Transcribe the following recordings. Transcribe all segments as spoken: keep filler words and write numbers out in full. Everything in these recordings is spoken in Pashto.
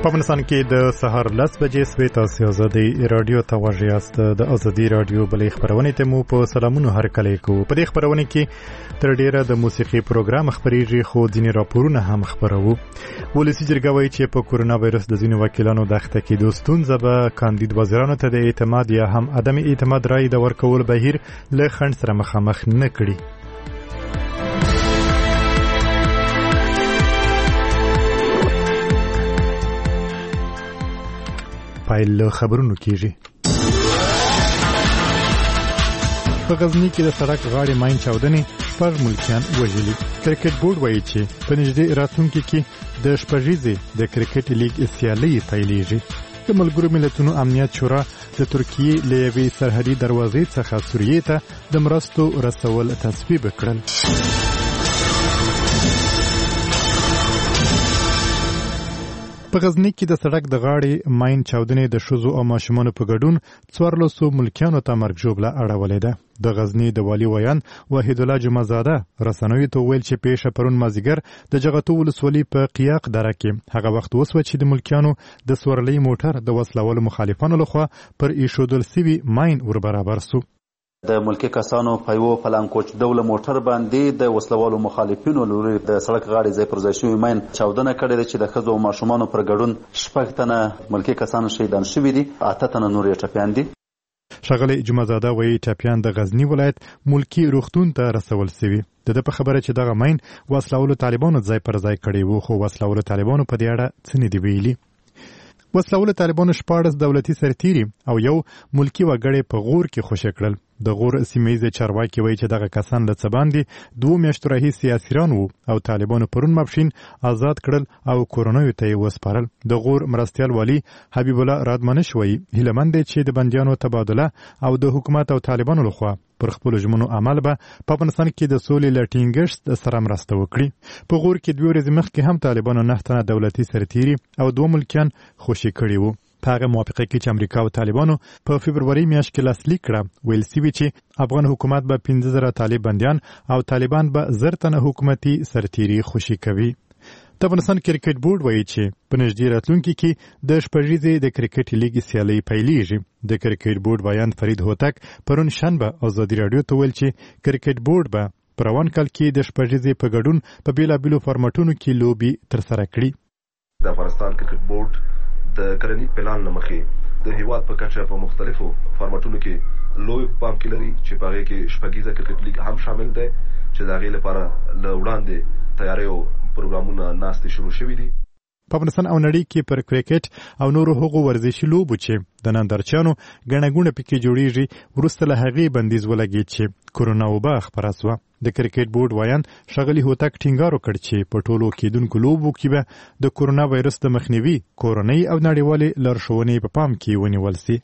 په افغانستان کې د سهار لس بجې سوي تاسو ازادي رادیو ته غوږ یاست. د ازادي رادیو بلې خبرونه ته مو په سلامونو هرکلی کوو. په دې خبرونه کې تر ډیره د موسیقي پروګرام خبريږي، خو ځینې راپورونه هم خبرو. ولسی جرګه وایي چې په کورونا وایرس د ځینو وکیلانو د اخته کېدو ستونزه به کاندید وزیرانو ته د اعتماد یا هم عدم اعتماد رای د ورکول بهیر له خنډ سره مخامخ نه کړي. پایل خبرونو کیږي. په غزنی کې د سړک غاړې ماین چاودنې شپږ ملکیان وژلي. کرکټ بورډ وایي چې په نږدې راتلونکي کې د شپږیزې د کرکټ لیګ سیالۍ پیلېږي. د ملګرو ملتونو امنیت شورا د ترکیې له یوې سرحدي دروازې څخه سوریې ته د مرستو رسول تصویب کړل. په غزنی کې د سړک د غاړې ماین چاودنې د ښځو او ماشومانو په ګډون څوارلسو ملکیانو ته مرګ ژوبله اړولې ده. د غزنی د والي ویان وحید الله جمعزاده رسنیو ته ویل چې پیښه پرون مازیګر د جغتو ولسوالۍ په قیاق دره کې هغه وخت وسوه چې د ملکیانو د سورلۍ موټر د وسلوالو مخالفانو لخوا پر ایښودل سوي ماین ور برابر سو. د ملکی کسانو په یو پلان کوچ ډول موټر باندې د وسلوالو مخالفینو لوري د سړک غاړې ځای پر ځای شوی ماین چاودنه کړې ده چې د ښځو او ماشومانو پر ګډون شپږ تنه ملکی کسان شهیدان شوي دي، اته تنه نور یې ټپیان دي. ښاغلی جمعزاده وایي ټپیان د غزنی ولایت ملکی روغتون ته رسول سوي. د ده په خبره چې دغه ماین وسلوالو طالبانو ځای پر ځای کړی وو، خو وسلوالو طالبانو په دې اړه څه نه دي ویلي. وسلوالو طالبانو شپاړس دولتي سرتیري او یو ملکی وګړی په غور کې خوشی کړل. د غور سیمه چارواکي وایي چې دغه کسان له څه باندې دوه میاشتو راهیسې اسیران وو او طالبانو پرون ماپښین آزاد کړل او کورونیو ته یې وسپارل. د غور مرستیال والي حبیب الله رادمنش وایي هیلهمند دی چې د بندیانو تبادله او د حکومت او طالبانو لخوا پر خپل ژمنو عمل به په افغانستان کې د سولې له ټینګښت سره مرسته وکړي. په غور کې دوه ورځې مخکې هم طالبانو نه تنه دولتي سرتیري او دوه ملکیان خوشي کړي وو. په هغه موافقه کې چې امریکا او طالبانو په فبروري میاشت کې لاسلیک کړه، ویل سوي چې افغان حکومت به پنځه زره طالب بندیان او طالبان به زر تنه حکومتي سرتیري خوشي کوي. د افغانستان کرکټ بورډ وایي چې په نږدې راتلونکي کې د شپږیزې د کرکټ لیګ سیالۍ پیلېږي. د کرکټ بورډ بیان فرید هوتک پرون شنبه ازادي راډیو ته ویل چې کرکټ بورډ به په روان کال کې د شپږیزې په ګډون په بېلابېلو فارمټونو کې لوبې ترسره کړي. د افغانستان کرکټ بورډ د کرنیز پلان نه مخې د هیواد په کچه په مختلفو فارمټونو کې لوی پام کې لري چې په هغې کې شپږیزه کرکټ لیګ هم شامل دی چې د هغې لپاره له وړاندې تیاری او پروګرامونه ناستې شروع شوي دي. په افغانستان او نړۍ کې پر کرکټ او نورو هغو ورزشي لوبو چې د نندارچیانو ګڼه ګوڼه پکې جوړیږي وروسته له هغې بندیز ولګېد چې کورونا وبا خپره سوه. د کرکټ بورډ ویان ښاغلي هوتک ټینګار وکړ چې په ټولو کېدونکو لوبو کې به د کورونا وایرس د مخنیوي کورنۍ او نړیوالې لارښوونې په پام کې ونیول سي.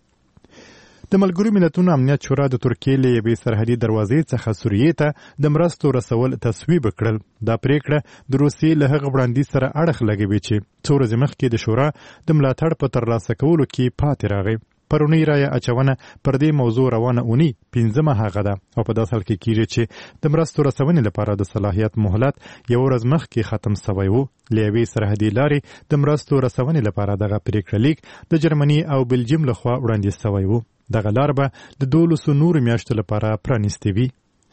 د ملګرو ملتونو امنیت شورا د ترکیې له یوې سرحدي دروازې څخه سوریې ته د مرستو رسول تصویب کړل. دا پریکړه د روسیې له هغه وړاندیز سره اړخ لګوي چې څو ورځې مخکې د شورا د ملاتړ په ترلاسه کولو کې پاتې راغی. پرونی رایه اچونه پر دې موضوع روانه اونۍ پنځمه هغه ده او په داسې حال کې کېږي چې د مرستو رسونې لپاره د صلاحیت مهلت یو ورځ مخکې ختم سوی و. له یوې سرحدي لارې د مرستو رسونې لپاره دغه پریکړه لیک د جرمني او بلجیم لخوا وړاندیز سوی و. دغه لار به د دولسو نورو میاشتو لپاره پرانیستې وي.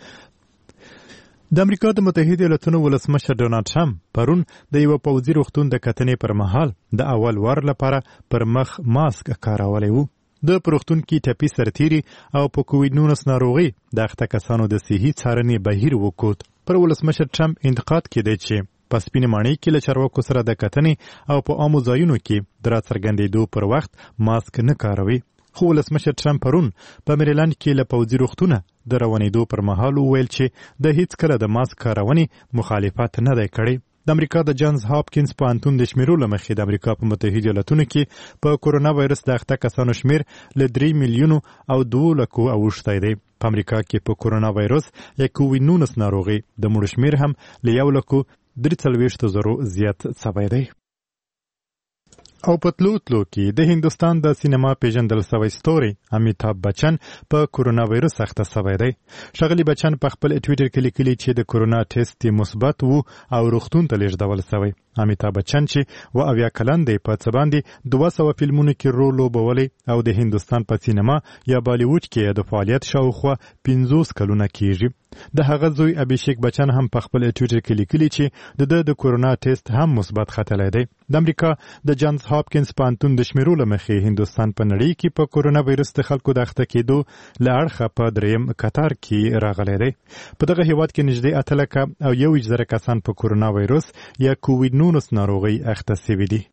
د امریکا د متحده ایالاتونو ولسمشر ډونالډ ټرمپ پرون د یو پوځي روغتون د کتنې پر مهال د اول وار لپاره پر مخ ماسک کارولی و. د پروختون کې ټپي سرتیري او په کووډ نولس ناروغي د اخته کسانو د صحي څارنې بهیر وکوت. پر ولسمشر ټرمپ انتقاد کېدی چې په سپینې ماڼۍ کې له چارواکو سره د کتنې او په عامو ځایونو کې د راڅرګندېدو پر وخت ماسک نه کاروي. خو ولسمشر ټرمپ پرون په میریلند کې له پوځي روغتونه د روانېدو پر مهال وویل چې د هیڅ کله د ماسک کارونې مخالفت نه دی کړی. د امریکا د جانز هاپکینز پوهنتون د شمیرو له مخې د امریکا په متحده ایالاتونو کې په کورونا وایرس د اخته کسانو شمیر له درې میلیونو او دوه لکو اوښتی دی. په امریکا کې په کورونا وایرس یا کووډ نولس ناروغي د مړو شمیر هم له یو لکو درې څلوېښتو زرو زیات سوی دی. او په تلو تلو کې د هندوستان د سینما پیژندل سوی ستوري امیتاب بچن په کورونا وایرس اخته سوی دی. ښاغلي بچن په خپل ټویټر کې لیکلي چې د کورونا ټیسټ مثبت وو او روغتون ته لیږدول سوی. امیتاب بچن چې و اویا کلن دی په څه باندې دوه سوه فلمونو کې رول لوبولی او د هندوستان په سینما یا بالیووډ کې د فعالیت شاوخوا پنځوس کلونه کیږي. د هغه زوی ابهیشیک بچن هم په خپل ټویټر کې لیکلي چې د د کورونا ټیسټ هم مثبت ختلی دی. د امریکا د جانز هاپکینز پوهنتون د شمیرو له مخې هندوستان په نړۍ کې په کورونا وایرس د خلکو د اخته کېدو له اړخه په دریم کتار کې راغلی دی. په دغه هیواد کې نږدې اته لکه او یو زره کسان په کورونا وایرس یا کووډ نولس ناروغۍ اخته شوي دي.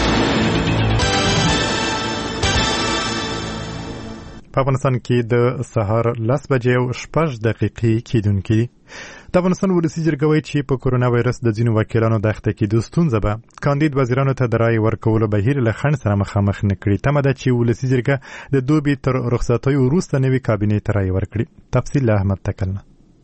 په افغانستان کې د سهار لس بجې او شپږ دقیقې کېدونکې دي. د افغانستان ولسي جرګه وایي چې په کورونا وایرس د ځینو وکیلانو د اخته کېدو ستونزه به کاندید وزیرانو ته د رایې ورکولو بهیر له خنډ سره مخامخ نه کړي. تمه ده چې ولسي جرګه د دوبي تر رخصتیو وروسته نوي کابینې ته رایې ورکړي. تفصیل له احمد تکلنه.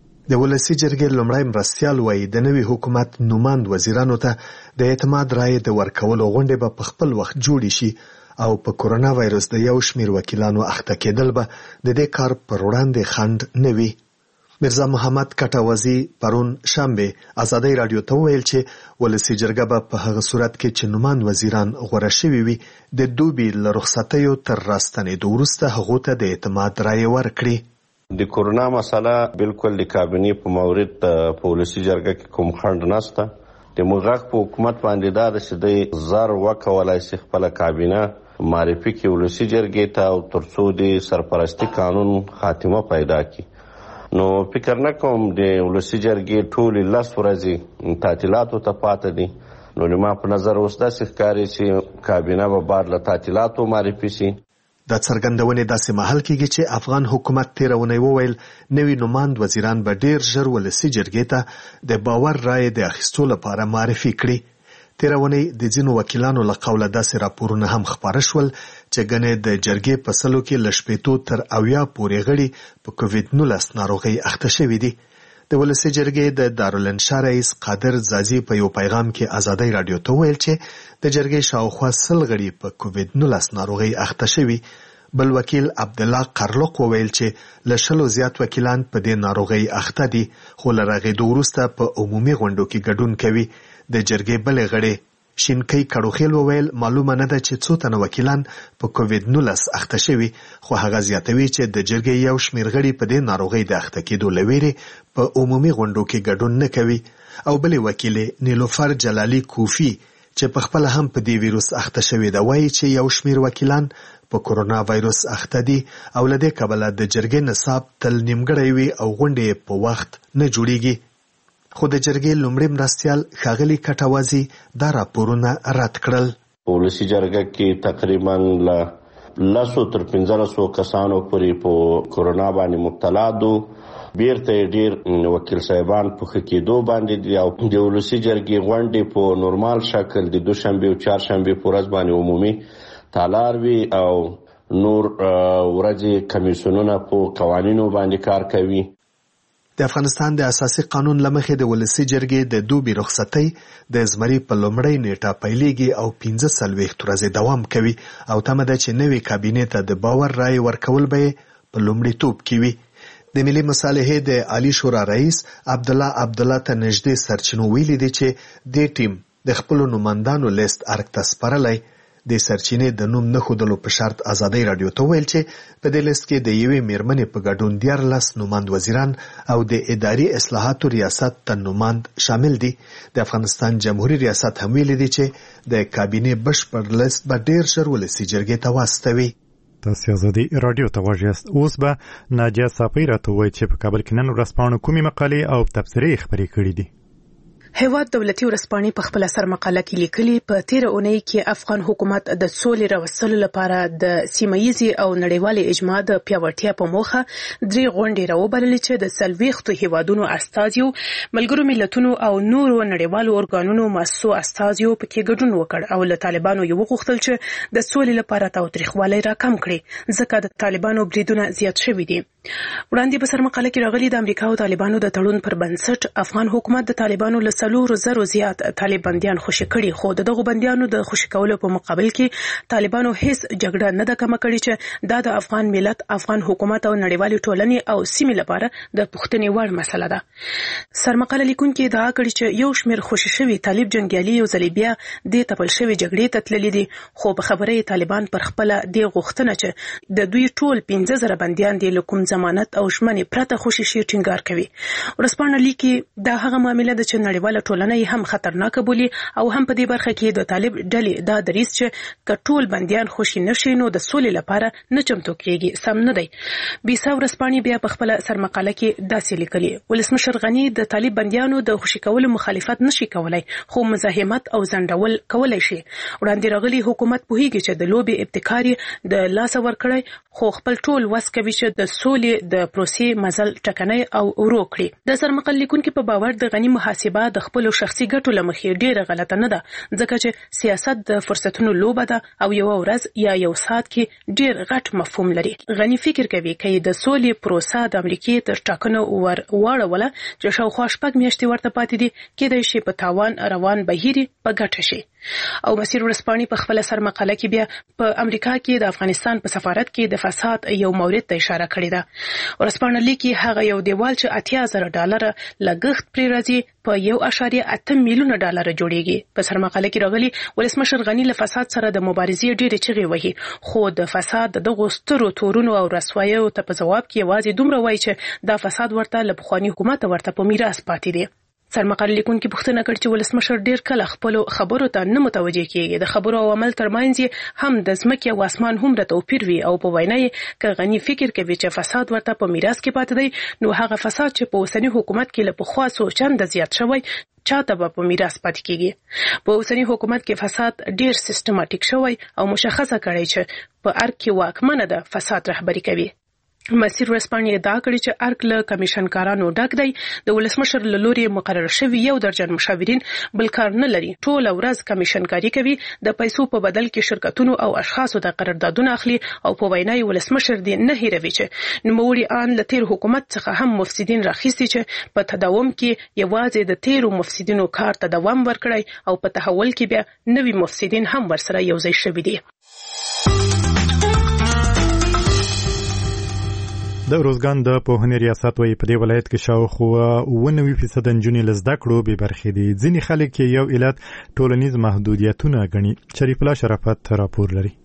د ولسي جرګې لومړی مرستیال وایي د نوي حکومت نوماند وزیرانو ته د اعتماد رایې د ورکولو غونډې به په خپل وخت جوړې شي او په کورونا وایرس د یو شمیر وکیلانو اخته کېدل به د دې کار پر وړاندې خنډ نه وي. مرزا محمد کټاوزی پرون شنبه ازادي رادیو ته ویل چې ولسي جرګه به په هغه صورت کې چې نوماند وزیران غوړه شوي وي د دوبي له رخصتیو تر راستنېدو وروسته هغو ته د اعتماد رایې ورکړي. د کورونا مسله بالکل د کابینې په مورد په ولسي جرګه کې کوم خنډ نشته. د مغاق په حکومت باندې دا د شدې زر وکولای شي خپل کابینه معرفي کې ولسي جرګې ته او ترڅو د سرپرستی قانون خاتمه پیدا کی. نو فکر نه کوم د ولسي جرګې ټول لس ورځې تعطیلاتو ته پاتې دي. نو لما په نظر اوس داسې ښکاري چې کابینه به بعد له تعطیلاتو معرفي شي. دا څرګندونې داسې مهال کېږي چې افغان حکومت تېره اونۍ وویل نوي نوماند وزیران به ډېر ژر ولسي جرګې ته د باور رایې د اخیستو لپاره معرفي کړي. تېره اونۍ د ځینو وکیلانو له قوله داسې راپورونه هم خپاره شول چې ګنې د جرګې په سلو کې له شپېتو تر اویا پورې غړي په کووډ نولس ناروغۍ اخته شوي دي. د ولسي جرګې د دارالانشا رئیس قادر زازي په یو پیغام کې ازادي رادیو ته ویل چې د جرګې شاوخوا سل غړي په کووډ نولس ناروغۍ اخته شوي. بل وکیل عبدالله قرلق وویل چې له شلو زیات وکیلان په دې ناروغۍ اخته دي خو له رغېدو وروسته په عمومي غونډو کې ګډون کوي. د جرګې بلې غړې شینکۍ کړوخیل وویل معلومه نه ده چې څو تنه وکیلان په کووډ نولس اخته شوي خو هغه زیاتوي چې د جرګې یو شمیر غړي په دې ناروغۍ د اخته کېدو له ویرې په عمومي غونډو کې ګډون نه کوي. او بلې وکیلې نیلوفر جلالي کوفي چې په خپله هم په دې ویروس اخته شوې ده وایي چې یو شمیر وکیلان په کورونا وایرس اخته دي او له دې کبله د جرګې نصاب تل نیمګړی وي او غونډې په وخت نه جوړیږي. خو د جرګې لومړی مرستیال ښاغلي کټاوزی دا راپورونه رد کړل. په ولسي جرګه کې تقریبا له لسو تر پنځلسو کسانو پورې په کورونا باندې مبتلا دو. بیرته ډیر وکیل صاحبان په ښه کېدو باندې دي او د ولسي جرګې غونډې په نورمال شکل د دوشنبې او چهارشنبې په ورځ باندې عمومي تالار وي او نور ورځې کمیسیونونه په قوانینو باندې کار کوي. د افغانستان د اساسي قانون له مخې د ولسي جرګې د دوبي رخصتۍ د زمري په لومړۍ نیټه پیلېږي او پنځه څلوېښت ورځې دوام کوي او تمه ده چې نوې کابینې ته د باور رایې ورکول به په لومړیتوب کې وي. د ملي مصالحې د عالی شورا رئیس عبدالله عبدالله ته نږدې سرچینو ویلي دي چې دې ټیم د خپلو نوماندانو لیست ارګ ته سپارلی. د سرچینې د نوم نه ښودلو په شرط ازادي رادیو ته ویل چې په دې لیست کې د یوې میرمنې په ګډون دیارلس نوماند وزیران او د اداري اصلاحاتو ریاست ته نوماند شامل دي. د افغانستان جمهوریت ریاست هم ویلي دي چې د کابینې بشپړ لیست به ډېر ژر ولسي جرګې ته واستوي. تاسو ازادي رادیو ته واجیاست. اوس به ناجیه صافی راته وایي چې په کابل کې نن ورځپاڼو کومې مقالې او تبصرې خپرې کړي دي. هیواد دولتي ورځپاڼې په خپل سر مقاله کې لیکلي په تیر اونۍ کې افغان حکومت د سولې راوستلو لپاره د سیمه‌ییزې او نړیوالې اجماع د پیاوړتیا په موخه درې غونډې راوبللې چې د څلوېښتو هیوادونو استازیو ملګرو ملتونو او نورو نړیوالو ارګانونو مؤسسو استازیو پکې ګډون وکړ او له طالبانو یې وغوښتل چې د سولې لپاره تاوتریخوالی راکم کړي ځکه د طالبانو بریدونه زیات شوي دي. وړاندې په سر مقاله کې راغلي د امریکا او طالبانو د تړون پر بنسټ افغان حکومت د طالبانو له څلور زرو زیات طالب بنديان خوشي کړي، خو دغه بنديانو د خوشي کولو په مقابل کې طالبانو هیڅ جګړه نه ده کم کړې چې دا د افغان ملت، افغان حکومت او نړیوالې ټولنې او سیمې لپاره د پوښتنې وړ مسله ده. سرمقاله لیکونکي ادعا کړې چې یو شمېر خوشي شوي طالب جنگیالي یو ځل بیا د تپل شوي جګړې ته تللي دي، خو په خبره طالبان پر خپل د غوښتنه چې د دوی ټول پنځه زره بنديان دي له کوم ضمانت او ژمنې پرته خوشي شي ټینګار کوي. ورسپانه لیکي دا هغه معامله ده چې نړیواله ټولنه هم خطرناکه بولي او هم په دې برخه کې د طالب ډلې دا دریځ چې کټول بنديان خوشي نشي نو د سولې لپاره نه چمتو کیږي سم نه دی. بیسا ورسپانه بیا په خپل سرمقاله کې داسې لیکلي ولسمشر غنی د طالب بنديانو د خوشي کولو مخالفت نشي کولای، خو مزاحمت او ځنډول کولای شي. وړاندې راغلي حکومت پوهیږي چې د لوبي ابتکاري د لاس ورکړی، خو خپل ټول وس کوي چې د سولې د پروسې مزل ټکنۍ او ورو کړي. د سرمقال لیکونکو په باور د غنی محاسبه د خپل شخصي ګټو لمخې ډیره غلطه نه ده، ځکه چې سیاست د فرصتونو لوبه ده او یو ورځ یا یو ساعت کې ډیر غټ مفهوم لري. غنی فکر کوي چې د سولې پروسه د امریکای تر ټاکنو ور واړوله چې شاوخوا شپږ میاشتې ورته پاتې دي، کېدای شي په تاوان روان بهیري په ګټه شي. او مسیر ورسپاني په خپل سرمقاله کې بیا په امریکا کې د افغانستان په سفارت کې د فساد یو مورد ته اشاره کړې ده. ورسپانه لیکي هغه یو دیوال چې اتیا زره ډالر لګښت پرې راځي په یو اشاریه اته میلیونه ډالر جوړیږي. په سرمقاله کې راغلي ولسمشر غنی له فساد سره د مبارزې ډېرې چغې وهي، خو د فساد دغه سترو تورونو او رسوایو ته په جواب کې یوازې دومره وایي چې دا فساد ورته له پخواني حکومت ورته په میراث پاتې دی. سرمقاله لیکونکي پوښتنه کړې چې ولسمشر ډیر کله خپل خبرو ته نه متوجه کیږي، د خبرو او عمل ترمنځ هم د ځمکې او اسمان هم توپیر وي، او په وینا یې ک غنی فکر کوي چې فساد ورته په میراث کې پاتې دی، نو هغه فساد چې په اوسنی حکومت کې له پخوا څو چنده زیات شوی چاته به په میراث پاتې کیږي. په اوسنی حکومت کې فساد ډیر سیستماتیک شوی او مشخصه کړی چې په ارګ کې واکمنه ده فساد رهبری کوي. مسیر ورسپانه ادعا کړې چې ارګ له کمیشنکارانو ډک دی، د ولسمشر له لوري مقرر شوی یو درجن مشاورین بل کار نه لري، ټول ورځ کمیشنکاری کوي، د پیسو په بدل کې شرکتونو او اشخاصو د قراردادونه اخلي، او په وینا یې ولسمشر دې نه هیروي چې نوموړي آن له تیر حکومت څخه هم مفسدین راخیستي چې په تداوم کې یوازې د تیرو مفسدینو کار ته دوام ورکړي او په تحول کې بیا نوي مفسدین هم ورسره یوځای شوي دي. د روزګان د پوهنې ریاست وايي په دې ولایت کې شاوخوا اوه نوي فیصد نجونې له زده کړو بې برخې دي. ځینې خلک یو علت ټولنیز محدودیتونه ګڼي. شریف الله شرافت راپور لري.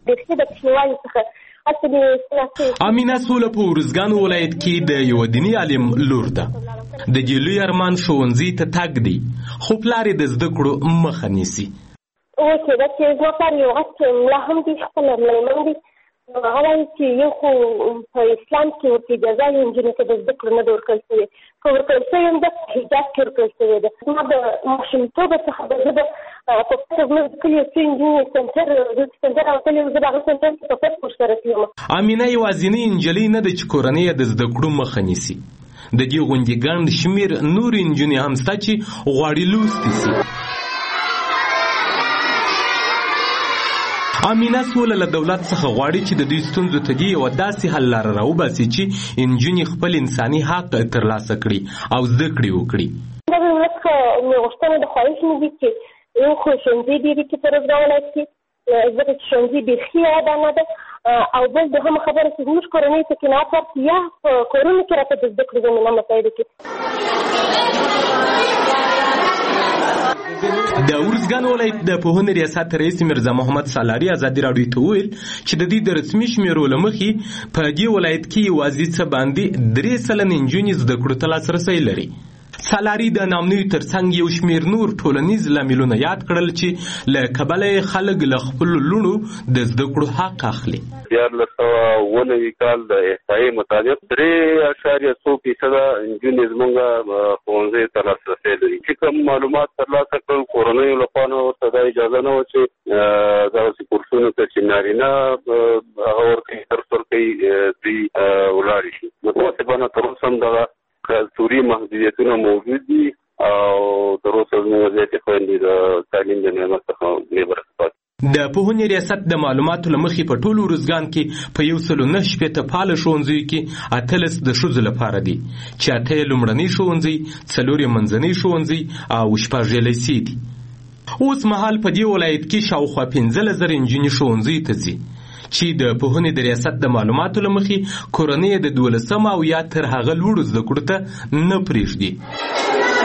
امینه سوله په روزګان ولایت کې د یو دیني عالم لور ده. د جلوی ارمان ښوونځي ته تګ دی، خو پلار یې د زده کړو مخه نیسي. اوکې دا چې زما پلار یو غټ ملا هم دی، خپل مېرمن دی، هغه وایي چې یو خو په اسلام کې ورته اجازه یې نجونې ته د زده کړو نه ده ورکړل شوې، که ورکړل شوې هم ده حجاب کې ورکړل شوې ده. زما د ماشومتوبه څخه د زه د په پټه زموږ د کلي څو نجونې سنټر دلته سنټر راوتلې وم، زه د هغه سنټر څخه په پټ ورسره تلم. امینه یوازینۍ نجلۍ نه ده چې کورنۍ یې د زده کړو مخه نیسي. د دې غونډې ګڼ شمېر نورې نجونې هم شته چې غواړي لوستې سي. امینه سوله له دولت څخه غواړي چې د دوی ستونزو ته دې یوه داسې حل لاره راوباسي چې نجونې خپل انساني حق ترلاسه کړي او زده کړې وکړي. دا د دولت څخه مې غوښتنه د خواهش مې دي چې یو خو ښوونځي ډېر دي په روزګان ولایت کې، ځکه چې ښوونځي بیخي ودانه ده، او بل دوهمه خبره چې زموږ کورنۍ ته قناعت ورکړي، یا په کورونو کې راته د زده کړې زمینه مساعده کړي. د ارزګان ولایت د پوهنې ریاست رئیس میرزا محمد سالاري ازادي راډیو ته وویل چې د دې د رسمي شمیرو له مخې په دې ولایت کې یوازې څه باندې درې سلنه نجونې زده کړو ته لاسرسی لري. سالاري د نامنوي ترڅنګ یو شمیر نور ټولنیز لاملونه یاد کړل چې له کبله خلک له خپلو لوڼو د زده کړو حق اخلي. دیارلس سوه اوه نوي کال د احصایې مطابق درې اعشاریه څو فیصده نجونې زموږ ښوونځیو ته لاسرسی لري. چې کوم معلومات ترلاسه کړل کورنیو لخوا نه ورته دا اجازه نه وه چې دغسې کورسونو ته چې نارینه هغه ورکوي درس ورکوي دوی ولاړې شي. متاسفانه تر اوسه هم دغه کلتوري محدودیتونه موجود دي او تر اوسه زموږ زیاتې خویندې د تعلیم د نعمت څخه بې برخې پاتې. د پوهنې ریاست د معلوماتو له مخې په ټولو ارزګان کې په یو سلو نه شپېته فعاله ښوونځیو کې اتلس د ښځو لپاره دي چې اته یې لومړني ښوونځي، څلور یې منځني ښوونځي او شپږ یې لیسې دي. اوس مهال په دې ولایت کې شاوخوا پنځلس زره نجونې ښوونځیو ته ځي چې د پوهنې د ریاست د معلوماتو له مخې کورنۍ د دولسم او یا تر هغه لوړو زده کړو ته نه پرېږدي.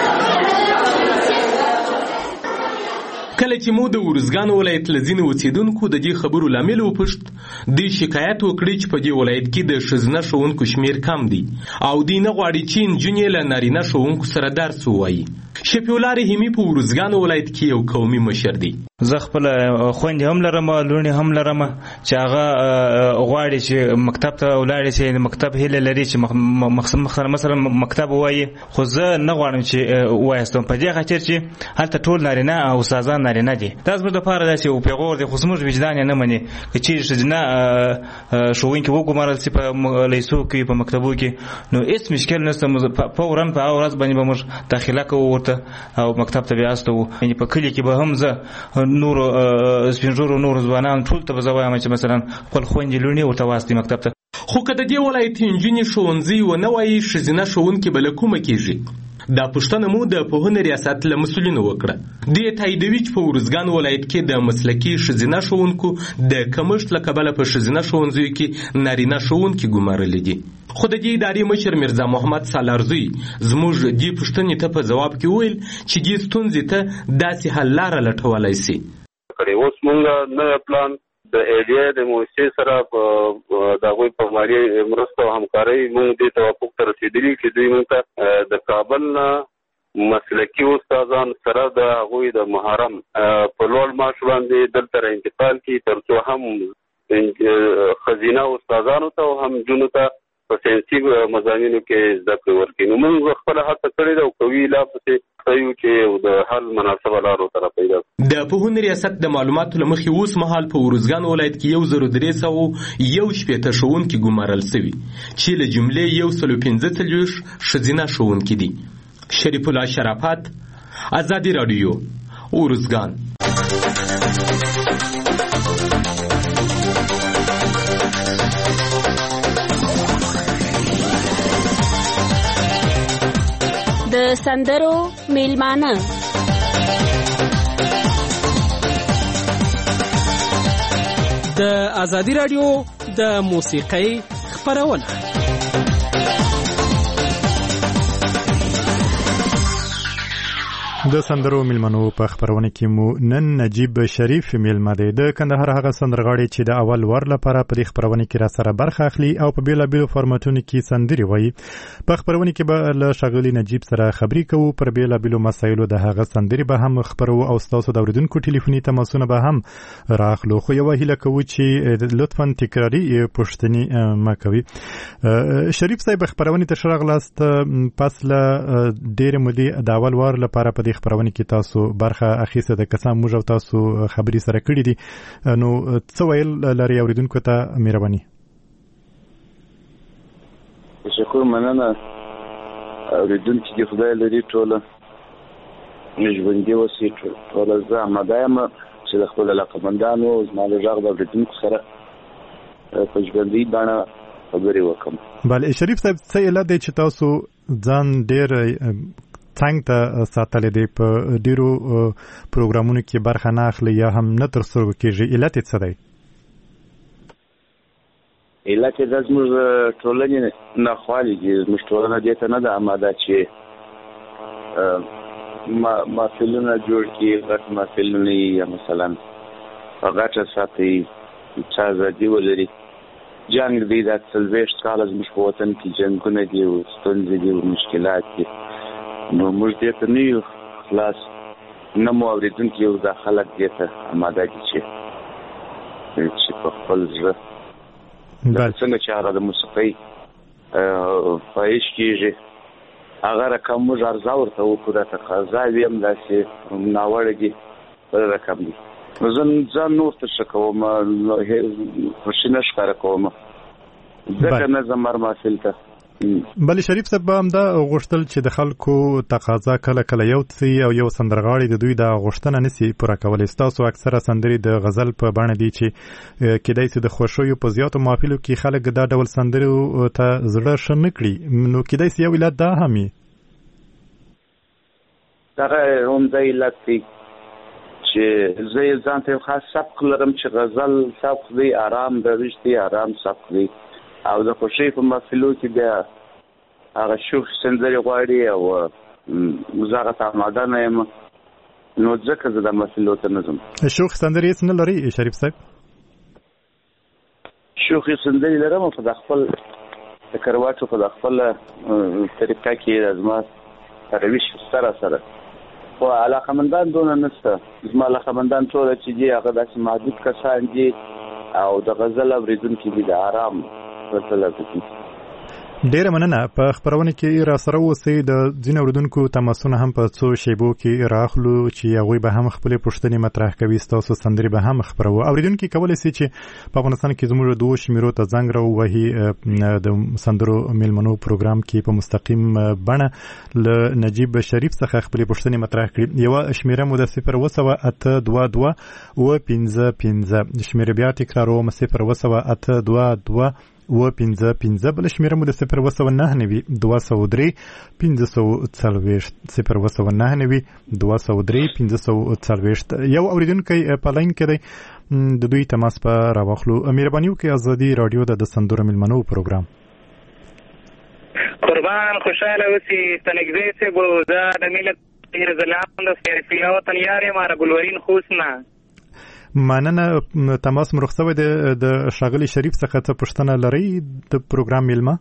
کله چې مو د ارزګان ولایت له ځینو اوسېدونکو د دې خبرو لامل وپوښت، دوی شکایت وکړي چې په دې ولایت کې د ښځینه ښوونکو شمېر کم دی او دوی نه غواړي چې نجونې له نارینه ښوونکو سره درس ووایي. شفیع الله رحیمي په ارزګان ولایت کې یو قومي مشر دی. زه خپل خویندې هم لرم، لوڼې هم لرم چې هغه غواړي چې مکتب ته ولاړې شي، مکتب هیله لري چې مثلا مکتب ووایي، خو زه نه غواړم چې ووایستم په دې خاطر چې هلته ټول نارینه او استادان نارینه دي. دا زموږ دپاره داسې پیغور دی، خو زموږ وجدان یې نه مني که چیرې ښځینه ښوونکي وګمارل شي په لیسو کې، په مکتبو کې، نو هېڅ مشکل نشته. فوراً په هغه ورځ باندې به موږ داخله کوو ورته او مکتب ته بیا استوو. یعنې په کلي کې به هم زه نورو سپین ږیرو نورو ځوانانو ټول ته به زه وایم چې مثلا خپل خویندې لوڼې ورته واستوي مکتب ته. خو که د دې ولایت نجونې ښوونځي ونه وایي، ښځینه ښوونکي به له کومه کېږي؟ دا پوښتنه مو د پوهنې ریاست له مسؤلینو وکړه. دې تاییدوي چې په ارزګان ولایت کې د مسلکي ښځینه ښوونکو د کمښت له کبله په ښځینه ښوونځیو کې نارینه ښوونکي ګمارلي دي. خو د دې ادارې مشر میرزا محمد سالارزوی زموږ دې پوښتنې ته په ځواب کې وویل چې دې ستونزې ته داسې حل لاره لټولی سي. اوس مونږ نوی پلان د ایډیا د موسسې سره په د هغوی په مالي مرسته او همکارۍ مونږ دې توافق ته رسېدلي چې دوی مونږ ته د کابل نه مسلکي استادان سره د هغوی د محرم په لوړ معاش باندې دلته را انتقال کړي، تر څو هم ښځینه استادانو ته او هم نجونو ته په ساینسي مضامینو کې زده کړې ورکړي. نو موږ خپله هڅه کړې ده او کوي لا پسې ښیو چې د حل مناسبه لارو سره پیدا کړو. د پوهنې ریاست د معلوماتو له مخې اوس مهال په ارزګان ولایت کې یو زر درې سوه یو شپېته ښوونکي ګمارل سوي چې له جملې یو سلو پنځه څلوېښت ښځینه ښوونکي دي. شریف الله شرافت، ازادي راډیو، ارزګان. د سندرو میلمانه د ازادي راډیو د موسیقۍ خپرونه. د سندرو میلمنو په خبرونه کې مو نن نجیب شریف میلمه دی. د کندهار هغه سندرغاړي چې د اول وار لپاره په دې خبرونه کې را سره برخه اخلي او په بیلابیلو فارمټونو کې سندري وایي. په خبرونه کې به له ښاغلي نجیب سره خبرې کوو پر بیلابیلو مسایلو، د هغه سندري به هم خبرو او ستاسو د اوریدونکو ټلیفوني تماسونه به هم راخلو. خو یوه هیله کوو چې لطفا تکراري پوښتنې مه کوي. شریف صاحب، خبرونه ته ښه راغلاست. پس له ډېرې مودې د اول وار لپاره په خبرونه کې تاسو برخه اخیسته ده، که څه موږ او تاسو خبرې سره کړې دي، نو څه ویل لري اوریدونکو ته؟ مهرباني. شکر، مننه. اوریدونکي دې خدای لري ټوله ژوندي اوسي، ټوله زه اماده یم چې د خپلو علاقمندانو زما د غږ د اوریدونکو سره په ژوندۍ بڼه خبرې وکړم. بله شریف صاحب، څه علت دی چې تاسو ځان ډېر څنګه ته ساتلې دی، په ډیرو پروګرامونو کې برخه نه اخلي یا هم نه تر سترګو کېږي؟ علت یې څه دی؟ علت یې دا زموږ ټولنې ناخوالې دي. زموږ ټولنه دې ته نه ده اماده چې محفلونه جوړ کړي، غټ محفلونه یا مثلا په غټه ساتي، څه ازادي ولري. جنګ دی، دا څلوېښت کاله زموږ په وطن کې جنګونه دي او ستونزې دي او مشکلات دي. نو موږ دې ته نه یو خلاص، نه مو اورېدونکي یو دا خلک دې ته اماده دي چې چې په خپل زړه څنګه چې هغه د موسیقۍ خواهش کېږي هغه رقم موږ عرضه ورته وکړو، دا تقاضا وي هم داسې ناوړه دي، بل رقم دي. نو زه ځان نور ته ښه کوم، خوښي نه ښکاره کوم، ځکه نه ځم هر محفل ته. بل شریف صاحب هم دا غوښتل چې د خلکو تقاضا کله کله یو څه او یو سندرغاړي د دوی د غوښتنه نسی پوره کولای. تاسو اکثره سندري د غزل په بڼه دي چې کېدای شي د خوشويو په زیاتو محافلو کې خلک دا ډول سندري ته زړه ښه نه کړي، نو کېدای شي یو علت دا هم وي. دا هم د علت دی چې زه ځان ته خاص سبق لرم چې غزل سبق دی، آرام د رښتي آرام سبق دی، او د خوشي په محفلو کې بیا هغه شوخ سندري غواړي او زغه آماده نه یم، نو ځکه زه د محفلو ته نه ځم. شوخ سندري څه نه لري شریف صاحب؟ شوخ سندري لرم په د خپل د کرواتو په د خپل طریقه کې زما روش سره سره خو علاقمندان دونه نشته. زما علاقمندان ټول چې دي هغه داسې محدود کسان دي او د غزل اوریدونکي دي د آرام ډیره مننه. په خبرونه کې را سره اوسئ. د ځینو اوریدونکو تماسونه هم په څو شیبو کې راخلو چې هغوی به هم خپلې پوښتنې مطرح کوي، ستاسو سندرې به هم خپروو. اوریدونکي کولی شي چې په افغانستان کې زموږ د دوو شمیرو ته زنګ راووهي د سندرو میلمنو پروګرام کې په مستقیم بڼه له نجیب شریف څخه خپلې پوښتنې مطرح کړي. یوه شمیره مو د صفر اوه سوه اته دوه دوه اوه پنځه پنځه، شمیره بیا تکراروم صفر اوه سوه اته دوه دوه اوه پنځه پنځه، بل شمیره مو د صفر اوه سوه نهه نوي دوه سوه درې پنځه سوه څلوېښت، صفر اوه سوه نهه نوي دوه سوه درې پنځه سوه څلوېښت. یو اوریدونکی په لاین کې دی، د دوی تماس په راواخلو. مهرباني وکړئ ازادي راډیو د سندرو میلمنو پروګرام. قربان خوشاله اوسئ. تنګزی صاحب زه د ملت رضالله د سیرفیا وطن یار یم رګلورین خوسنه. مننه. تماس مرخ شوی د ښاغلي شریف څخه څه پوښتنه لرئ د پروګرام میلمه؟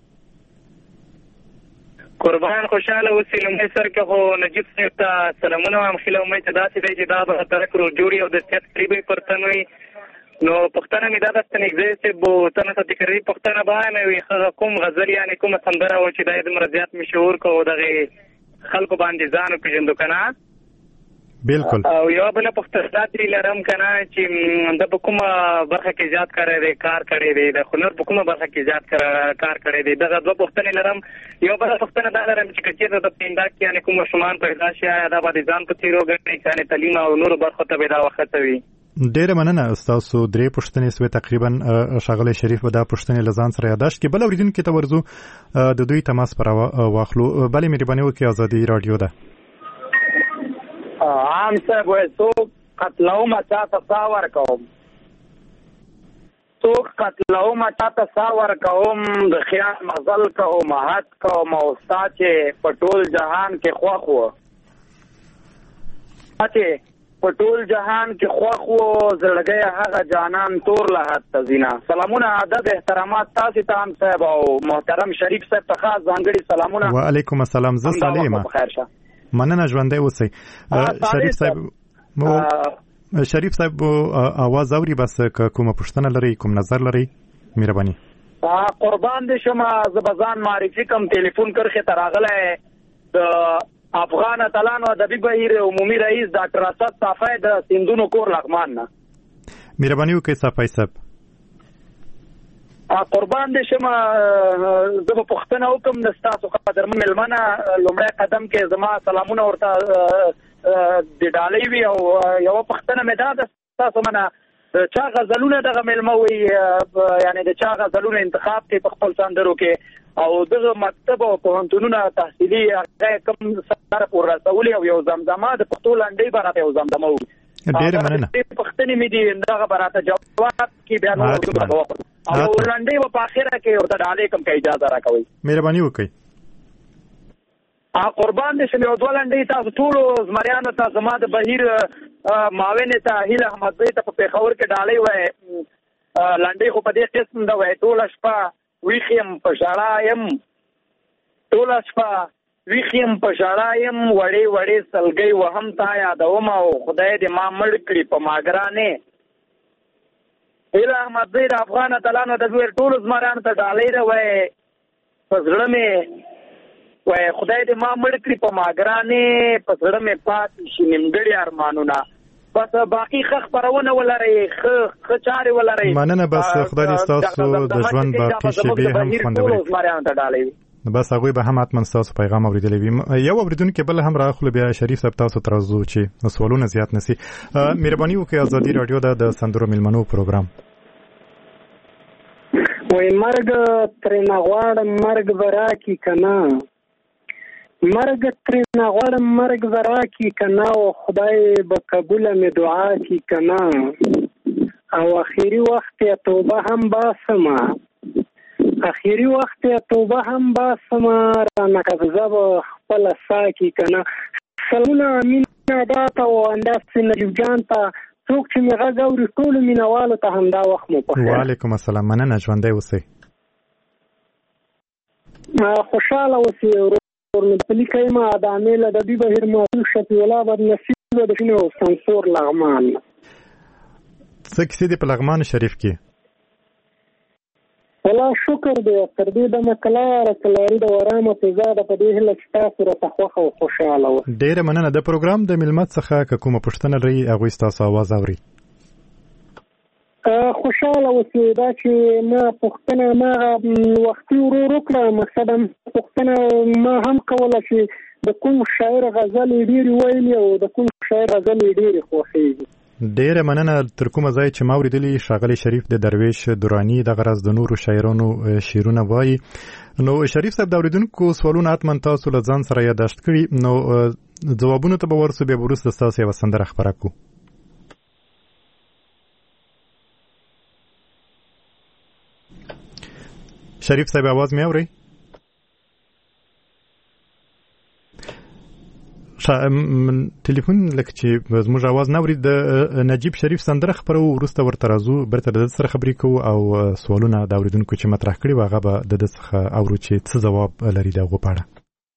قربان خوشاله اوسئ. لومړی سر کې خو نجیب صاحب ته سلامونه وایم. ښه امید چې داسې دی چې دا به ترک رجوړي او د صحت قریبي پرتن وي. نو پښتنه مې دا د ستنګزی صاحب ته نه تکراري پښتنه به مې وي کوم غزل یعنې کومه سندره وه چې دا یې دومره زیات مشهور کړو دغې خلکو باندې ځان وپېژندو که نه. بالکل. او یو بل پښتنه ترې لرم که نه چې د په کومه برخه کې زیات کړی دی کار کړی دی، د هنر په کومه برخه کې زیات کار کړی دی. دغه دوه پوښتنې لرم. یو بله پوښتنه دا لرم چې که چېرته د پیندا کې یعنې کوم ماشومان پیدا شي آیا دا به د ځان په څېر وګڼي چې یعنې تعلیم او نورو برخو ته به دا وختوي؟ ډیره مننه. ستاسو درې پوښتنې سوې تقریبا. ښاغلی شریف به دا پوښتنې له ځان سره یاداشت کړي. بل اوریدونکي ته ورځو، د دوی تماس پر واخلو. بلې مهرباني وکړئ، ازادي راډیو ده. عام صاحب وای څوک قتلوم چاته سا ورکوم، څوک قتلوم چاته سا ورکوم، د خیال مغزل کوم حد کوم او ستا چې په ټول جهان کې خوښ و، چې په ټول جهان کې خوښ و زړګی هغه جانان تور له حد ته ځینه. سلامونه ادب احترامات تاسو ته عام صاحب او محترم شریف صاحب ته خاص ځانګړي سلامونه. وعلیکم السلام. زه صالح یم. مننه، ژوندی اوسئ. شریف صاحب مو شریف صاحب आवाज اوري، بس کومه پوښتنه لري کوم نظر لري مهرباني. قربان دې شم. زه به ځان معرفي کوم. ټلیفون کرخې ته راغلی د افغان اتلانو ادبي بهیر عمومي رئیس ډاکټر اسد صافی د سیندونو کور لغمان نه. مهرباني وکړئ صافی صاحب. قربان دې شم. زه به پوښتنه وکړم د ستاسو قدرمن مېلمنه. لومړی قدم کې زما سلامونه ورته د ډالۍ وي او یوه پوښتنه مې دا ده ستاسو منه چا غزلونه دغه مېلمه وي، یعنې د چا غزلونه انتخاب کوي په خپل سندرو کې، او دغه مکتب او پوهنتونونه تحصیلي هغه کوم سره پور رسولي او یو زمزمه د پښتو لنډۍ به راته یو زمزمه وي. ډېره مننه. پوښتنې مې دي دغه به راته جواب کړي، بیا نور وکړو او لنډۍ به په اخره کې ورته ډالۍ کوم که اجازه راکوئ. مهرباني وکړئ. قربان دې شم. یو دوه لنډۍ تاسو ټولو زمریانو ته زما د بهیر معاونې ته هیله احمدزۍ ته په پېښور کې ډالۍ وایي. لنډۍ خو په دې قسم ده وایي ټوله شپه ویښ یم په ژړا یم، ټوله شپه ویښ یم په ژړا یم، وړې وړې سلګۍ وهم تا یادوم او خدای دې ما مړ کړي په ما ګرانې. هیله احمدزۍ د افغان اتلانو د ټولو زمریانو ته ډالۍ ده وایي په زړه مې وای خدای دې ما مړ کړي په ما ګرانې، په زړه مې پاتې شي نیمګړي ارمانونه. بس باقي ښه خپرونه ولرئ، ښه ښه چارې ولرئ. مننه. بس خدای دې ستاسو د ژوند باقي شېبې هم خوندورې کړي. بس هغه به هم حتما تاسو پیغام اوریدلی وي. یو اوریدونکو بل هم راخلو بیا شریف صاحب تاسو ترازو چې سوالونه زیات نسی. مهرباني وکړئ ازادي رادیو د سندرو ملمنو پروګرام وای مرګ تر نغواړم مرګ ورا کی کنا مرګ تر نغواړم مرګ ورا کی کنا او خدای به قبول می دعا کی کنا او اخیری وخت توبه هم باسما اخیری وخت توبه هم باسما را نقبضه به خپل ساکی کنا. سلامونه امین داته او انداز نجیب جان ته څوک چې می غږ اوري ټول مینوالو ته همدا وخت مو په وعلیکم السلام. مننه ژوندی اوسئ. خوشاله اوسئ ورنه پلی کایما د عامل د دې بهر مو شفیع الله بد نصیب د شنو سنسور لغمان څه کیسې د لغمان شریف کې والله شکر دې تر دې د مکلاره کلاري د ورامه فضا د په دې هله چې تاسو را تخوخه او خوشاله و. ډیره مننه. د پروګرام د ملمت څخه کومه پوښتنه لري هغه تاسو आवाज اوري. خوشاله اوسئ دا چې ما پوښتنه ما وختي ورو وکړه مقصد پوښتنه ما هم کوله چې د کوم شاعر غزل ډېری ویلي او د کوم شاعر غزل ډېری خوښیږي. ډیره مننه. تر کومه ځای چې ما اوریدلی ښاغلی شریف د درویش درانی د غرض د نورو شاعرانو شعرونه وایي. نو شریف صاحب د اوریدونکو سوالونه حتما تاسو له ځان سره یاداشت کړي نو ځوابونو ته به ورسو بیا وروسته ستاسو یوه سندره خپره کړو. شریف صاحب आवाज مې اوري؟ ټلیفون لکه چې زموږ आवाज نه اوري. د نجیب شریف سندره خبرو وروسته ورته راځو برته د سره خبرې کوو او سوالونه د اوریدونکو چې مطرح کړي و هغه به د څخه اورو چې څه ځواب لري د هغو په اړه.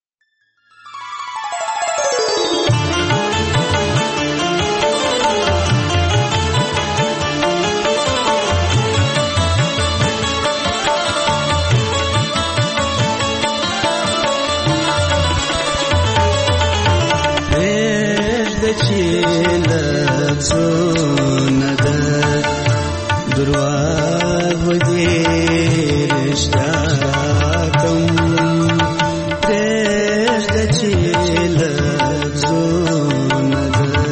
لفظونه ده درواغ دې رشتا کوم پرېږده چې لفظونه ده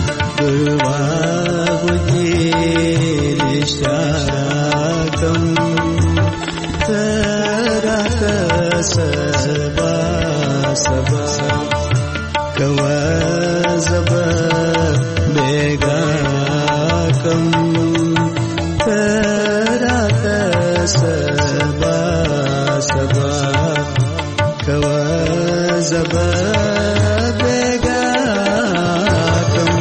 درواغ دې رشتا کوم ته راته سبا سبا کوه زبا بیگا کم تراتا سبا سبا کوا زبا بیگا کم.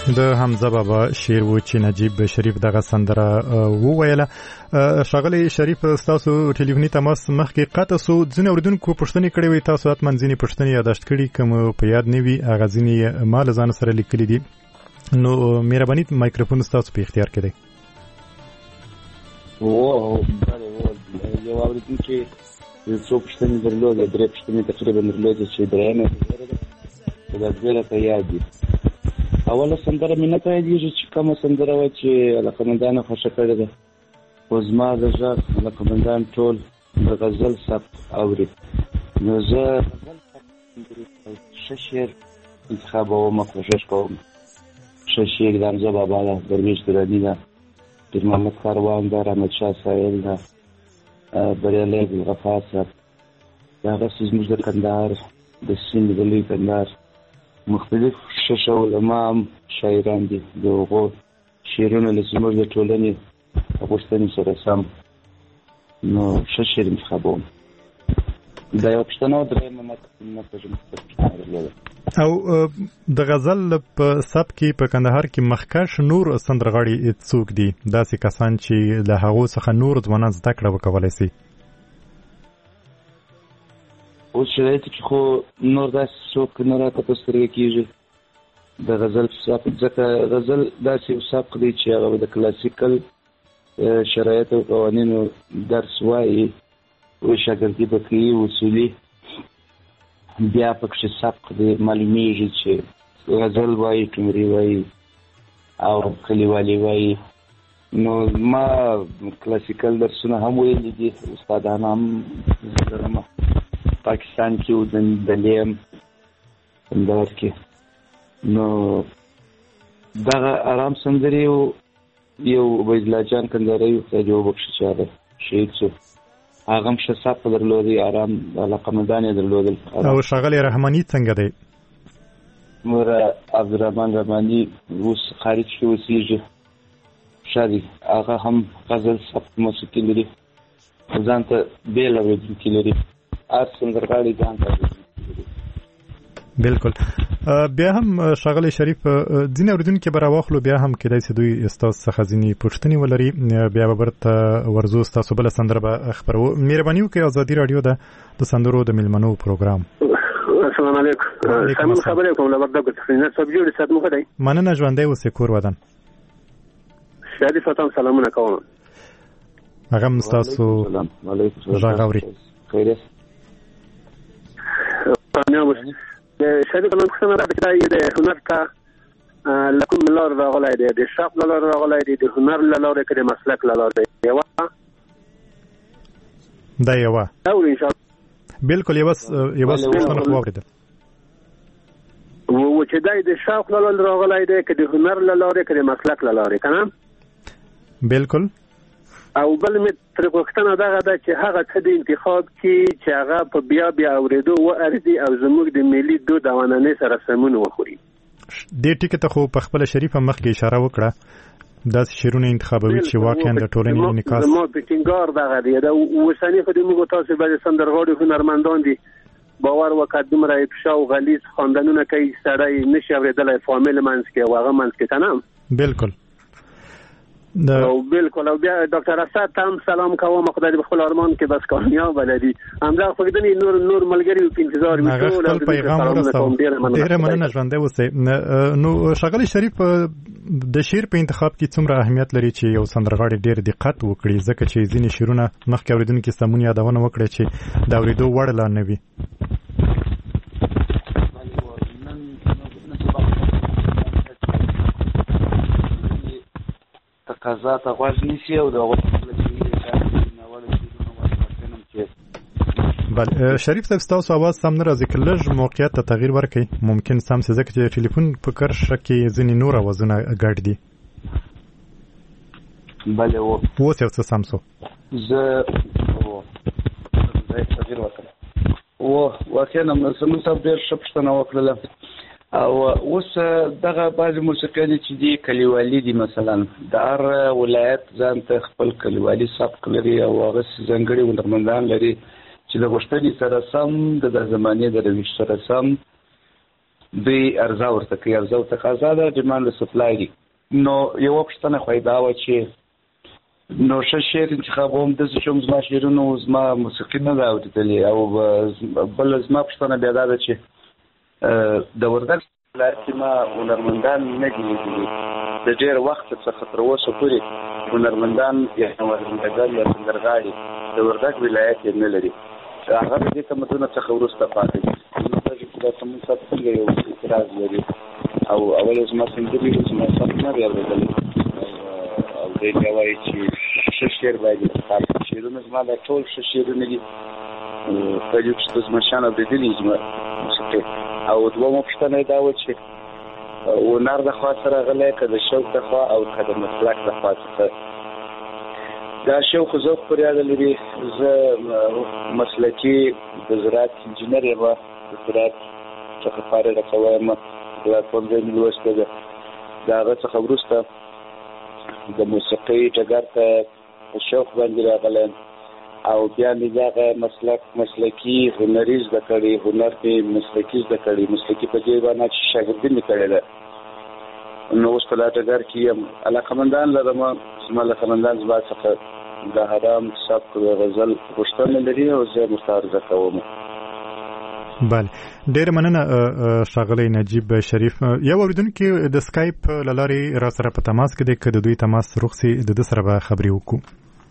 د حمزه بابا شعر و چې نجیب شریف دغه سندره وویله. ښاغلی شریف ستاسو ټلیفوني تماس مخکې قطع سو. ځینې اورېدونکو پوښتنې کړې وې، تاسو حتما ځینې پوښتنې یاداشت کړي، کوم په یاد نه وي هغه ځینې ما له ځان سره لیکلي دي. نو مهرباني مایکروفون ستاسو په اختیار کې دی. او یو اورېدونکي څو پوښتنې درلودې، درې پوښتنې تقریبا درلودې چې درېیمه یې دا دوه ته یاد دي. اوله سندره مې نه پوهېږي چې کومه سندره وه چې علاقمندانو خوښه کړې ده، خو زما د غږ علاقمندان ټول د غزل سبک اوري. نو زه ښه شعر انتخابوم، کوشش کوم ښه شعر د حمزه بابا ده، درویش دراني ده، پیر محمد کاروان ده، رحمت شاه سایل ده، بریالی ګلغفار صاحب، دغسې زموږ د کندهار د سیند د لوی کندهار مختلف ښه ښه علما هم شاعران دي. د هغو شعرونه له زموږ د ټولنې غوښتنې سره سم، نو ښه شعر انتخابوم. دا یوه پوښتنه وه. درېیمه ما نه پوهېږم پوښتنه درلوده. او د غزل په سبک کې په کندهار کې مخکښ نور سندرغاړي څوک دي، داسې کسان چې له هغو څخه نور ځوانان زده کړه وکولی سي؟ اوس شرایط کې خو نور داسې څوک نه راته په سترګه کېږي د غزل په سبک، ځکه غزل داسې یو سبک دی چې هغه د کلاسیکل شرایطو او قوانینو درس وایي، او شاګردي به کوي اصولي، بیا پکښې سبک دی معلومیږي چې غزل وایي، ټومري وایي او کلیوالي وایي. نو ما کلاسیکل درسونه هم ویلي دي، استادان هم زه لرم، پاکستان کې و دندلې هم کندهار کې. نو دغه ارام سندرې و یو عبیدالله جان کندهاري خدای دې وبخښي چې هغه شهید شو، هغه هم ښه سبک درلودی، ارام علاقمندان یې درلودل. او ښاغلی رحماني څنګه دی؟ نور عبدالرحمن رحماني اوس خارج کې اوسېږي، ښه دی، هغه هم غزل سبک موسیقي لري، ځان ته بېل اورېدونکي لري، هر سندرغاړی ځان ته اورېدونکي لري. بالکل. بیا هم ښاغلی شریف ځینې اورېدونکي به راواخلو، بیا هم کیدای سي دوی ستاسو څخه ځینې پوښتنې ولري، بیا به برته ورځو ستاسو بله سندره به خپروو. مهرباني وکړئ، ازادي راډیو ده د سندرو د میلمنو پروګرام. السلام علیکم. سلام خبرې کوم له وردګو څخه. نه سبجوړ سات مخ دی. مننه، ژوندی اوسې، کور ودان. شادي فتام سلامونه کوم. هغه هم ستاسو غږ اوري. خیریت. شاید کوم څه نه راځي د هنر ته لکم لار راغلی دی، د شاپ لار راغلی دی، د هنر لاره کې د مسلک لاره دی. یو دا یو او ان شاء الله بالکل یو یو څه خو اورید و چې دای د شاپ لار راغلی دی کې د هنر لاره کې د مسلک لاره کنه. بالکل. او بل مې تر پوښتنه دغه ده چې هغه څه د انتخاب کې چې هغه په بیا بیا اورېدو و ارزي او زموږ د ملي دود او عنعنې سره سمون وخوري. دې ټکي ته خو په خپله شریفه مخکې اشاره وکړه، داسې شعرونه انتخابوي چې واقعا د ټولنې انعکاس. زما په ټینګار دغه دی، دا اوسني خو د موږ تاسو بعضې سندرغاړي هنرمندان دي، باور وکړه دومره افشا او غلیظ خواندنونه کوي سړی نشي اورېدلی فامیل منځ کې او هغه منځ کې که نه. بالکل. او بالکل. او بیا ډاکټر اسد ته هم سلام کوم، خدای دې خپل ارمان کې بس کامیاب ولري. همدا خوږدنې نور نور ملګري په انتظار وي. خپل پیغام ورسوم. ډېره مننه، ژوندی اوسئ. نو ښاغلی شریف د شعر په انتخاب کې څومره اهمیت لري چې یو سندرغاړی ډېر دقت وکړي، ځکه چې ځینې شعرونه مخکې اورېدونکي سمون یادونه وکړي چې د اورېدو وړ لا نه وي. تقاضا ته غوږ نیسي او د هغو په خپله چې ناوړه شعرونه ورکړم چې بله. شریف صاحب ستاسو اواز سم نه راځي، که لږ موقعیت ته تغییر ورکړئ ممکن سم سي، ځکه چې ټلیفون په کرښه کې ځینې نور اوازونه ګډ دي. بله و اوس یو څه سم سو. زه ځای تغییر وکړم. و واقعا زموږ صاحب ډېر ښه پوښتنه وکړله. او اوس دغه بعضې موسیقیانې چې دي کلیوالي دي، مثلا د هر ولایت ځان ته خپل کلیوالي سبک لري او هغسې ځانګړي هنرمندان لري چې د غوښتنې سره سم د د زمانې د روش سره سم دوی ارزه ورته کوي، ارزه ورته تقاضا ده، ډیماند سپلای دی. نو یوه پوښتنه خو یې دا وه چې نو ښه شعر انتخابوم، داسې چې هم زما شعرونو زما موسیقي نه ده اورېدلې. او بله زما پوښتنه بیا دا ده چې د وردګ ولایت کې ما هنرمندان نه دي لیدلي، د ډېر وخت څخه تر اوسه پورې هنرمندان یا هنرمندګان یا سندرغاړي د وردګ ولایت یې نه لري. هغه د دې تمدن څخه وروسته پاتې دي. نو دا زموږ سره څنګه یو اعتراض لري او اول زما سندرې زما سره نه دی اورېدلی او دی بیا وایي چې ښه شعر باید انتخاب کړي. شعرونه زما دا ټول ښه شعرونه دي، په دې کې د زماشان اورېدلي زما موسیقي. او دویمه پوښتنه یې دا وه چې هنر د خوا سره راغلی که د شوق د خوا او که د مسلک د خوا څخه. دا شوق خو ذوق پورې اړه لري. زه مسلکي د زراعت انجینر یم، د زراعت څخه فارغه شوی یم، زراعت پوهنځی مې لوستی ده. د هغه څخه وروسته د موسیقۍ ډګر ته په شوق باندې راغلی او بیا مې دغه مسلک مسلکي هنري زده کړی، هنر پې مسلکي زده کړی، مسلکي په دې باندې چې شاګردي مې کړې ده. نو اوس په دا ډګر کې یم، علاقمندان لرم. زما علاقمندان زما څخه د حرام سبک د غزل غوښتنه لري او زه ورته عرضه کوم. بله، ډېره مننه ښاغلی نجیب شریف. یو اورېدونکي د سکایپ له لارې را سره په تماس کې دی، که د دوی تماس رخ سي د ده سره به خبرې وکړو.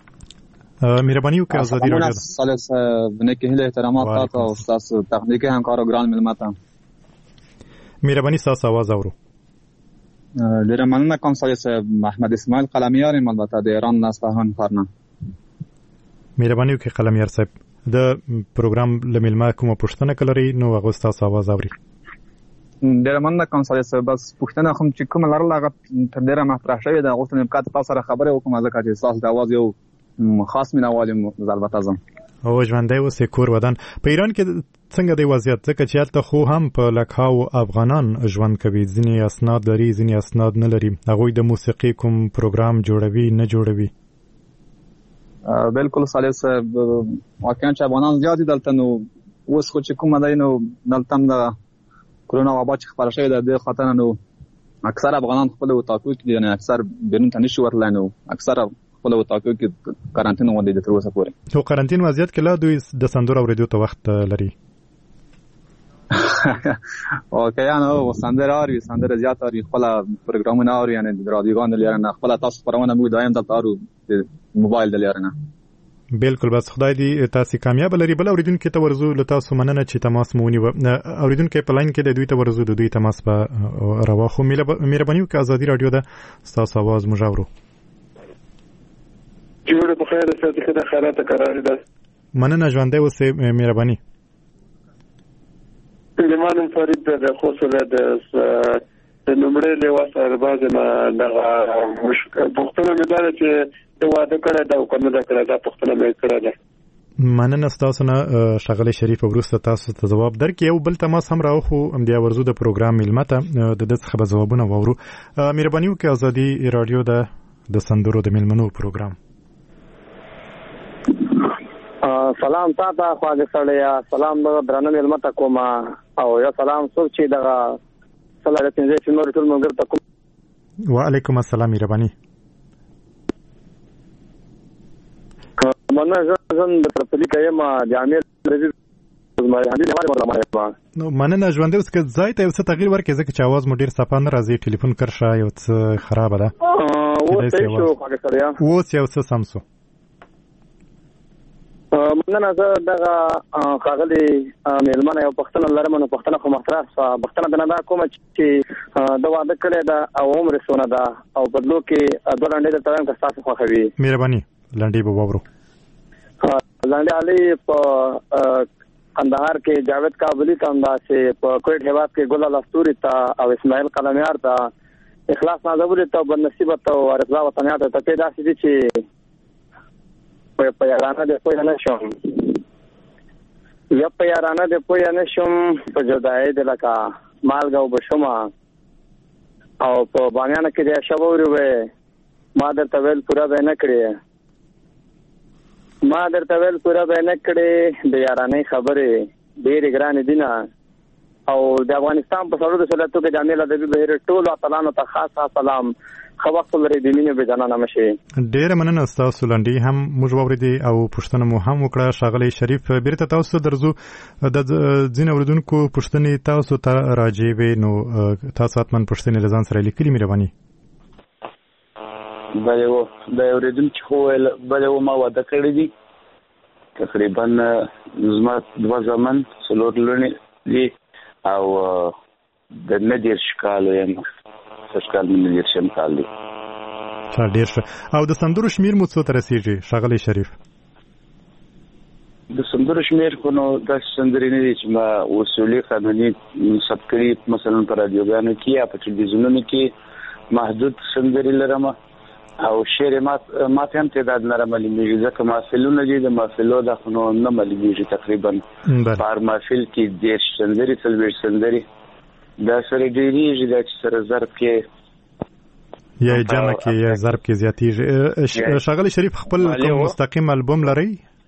مهرباني وکړئ ازادي راډیو ده. سالس بنکې هیله احترامات تاسو او ستاسو تخنیکي همکارو ګران مېلمه ته. مهرباني ستاسو اواز اورو. ډېره مننه کوم سالس محمد اسماعیل قلمیار یم، البته د ایران نه اصفهان ښار نه. مهرباني وکړئ قلمیار صاحب، د پروګرام له مېلمه کومه پوښتنه که لرئ نو هغه ستاسو اواز اوري. ډېره مننه کوم سالس، بس پوښتنه خو چې کومه لرله هغه تر ډېره مطرح شوې ده. غوښتم امکان تاسو سره خبرې وکړم ځکه چې ستاسو د اواز یو خاص مینوال یم. البته زه او ژوندی اوسئ کور ودان. په ایران کې څنګه دی وضعیت؟ ځکه چې هلته خو هم په لکهاو افغانان ژوند کوي، ځینې اسناد لري ځینې اسناد نه لري. هغوی د موسیقي کوم پروګرام جوړوي نه جوړوي؟ بالکل سالس، واقعا چې افغانان زیات دي دلته، نو اوس خو چې کومه دی نو دلته هم د کرونا وبا چې خپره شوې ده د دې خاطر نو اکثر افغانان خپل وطاقو کې دي، یعنې اکثر بیرون ته نشي ورتلی، نو اکثر خپل وطاقو کې کارانتین غوندې دي تر اوسه پورې. نو کارانتین وضعیت کې لا دوی د سندرو اورېدو ته وخت لري؟ واقعا نو سندره اوري، سندره زیات اوري، خپل پروګرامونه اوري، یعنې د رادیوګانو له لارې نه خپله تاسو خپرونه موږ دایم دلته اورو د موبایل د لارې نه. بالکل، بس خدای دې تاسو کامیاب لري. بل اوریدونکو ته ورزو له تاسو مننه چې تماس مو ونیو. اوریدونکو په لاین کې د دوی ته ورزو د دوی تماس په راواخو. مهرباني وکړئ ازادي راډیو ده تاسو आवाज موږ اورو. جوړه په خیر سره چې د خیرات قرار ده. مننه ژوندی اوسئ. مهرباني. لمانم فرید د خوصله د نمبرې له واسطه باز نه دغه مشکل پختنه مدار چې د واده کړه دا کومه دا کړه دا پختنه مې کړه ده. مننه تاسو نه ښاغلی شریف. وروسته تاسو ته ځواب درکړي. یو بل تماس هم راوخو د ورزو د پروګرام مېلمه ته د دې څخه به ځوابونه واورو. مهرباني وکړئ ازادي راډیو ده د سندرو د مېلمنو پروګرام. سلام تاسو خواږه سړیا، سلام د درنه مېلمه ته کوم او یا سلام څوک چې دغه سلام پنځه چې نور ټول مونږ ته کوم. وعلیکم السلام. مهرباني. مننه زه د پرپلی کایم جامع رزي زما هدي نه وره. نو مننه ژوند اوس که ځای ته یو څه تغییر ورکړي ځکه چې आवाज مو ډیر صفا نه راځي. ټلیفون کرشه یو څه خراب ده. اوس څه شو خواږه سړیا؟ اوس یو څه سم شو. مننه زه دغه ښاغلي مېلمانه یو پوښتنه لرم. نو پوښتنه خو مختلف پوښتنه ده نه دا کومه چې د واده کړی ده او عمر څونه ده او بدلو کې دوه لنډې درته وایم که ستاسو خوښوي. مهرباني لنډې به واورو. لنډې علي په کندهار کې جاوید کابلي ته همداسې په کویټ هیواد کې ګل لستوري ته او اسماعیل قلمیار ته اخلاص نازولي ته او بدنصیبه ته او رضا وطنیات ته ته داسې دي چې په یارانه د پوهه نه شم یا په یارانه د پوهه نه شم په جدای د لکه مالګه او بشما او په بامیانه کې د شبوري وې ما درته ویل پورا به نه کړې ما درته ویل پورا به نه کړې د یارانه خبرې ډېرې ګرانې دي نه او د افغانستان په سرود سلطو کې جامع ادبي بهیر ټول اتلانو ته خاص سلام خو وخت لري د مینې به جنانه مشي. ډېر مننه تاسو لنډي هم موږ ووریدي او پښتنه مو هم وکړه. ښاغلی شریف بیرته تاسو درځو د ځین اوریدونکو پښتنې تاسو ته راځي وي نو تاسو اتمن پښتنې لزان سره لیکلي مهرباني. بله و د اوریدونکو خو بله و ما واده کړی دي تقریبا زما دوه زمن څلور لوڼې دي او د نه دېرش کالو یم سږکال مې نه دېرشم کال دی. ښه ډېر ښه. او د سندرو شمېر مو څو ته رسېږي ښاغلی شریف؟ د سندرو شمېر خو نو داسې سندرې نه دي چې ما اصولي قانوني ثبت کړي مثلا په راډیوګانو کې یا په ټلویزیونونو کې محدود سندرې لرم او شعر ما ته هم تعداد نه معلومیږي ځکه محفلونه دي د محفلو دا خو نه معلومیږي تقریبا په هر محفل کې دېرش سندرې څلوېښت سندرې دا سره ډېرېږي دا چې سره ضرب کې یا جمع کې یا ضرب کې زیاتېږي. ښاغلی شریف خپل کوم مستقیم البوم لرئ؟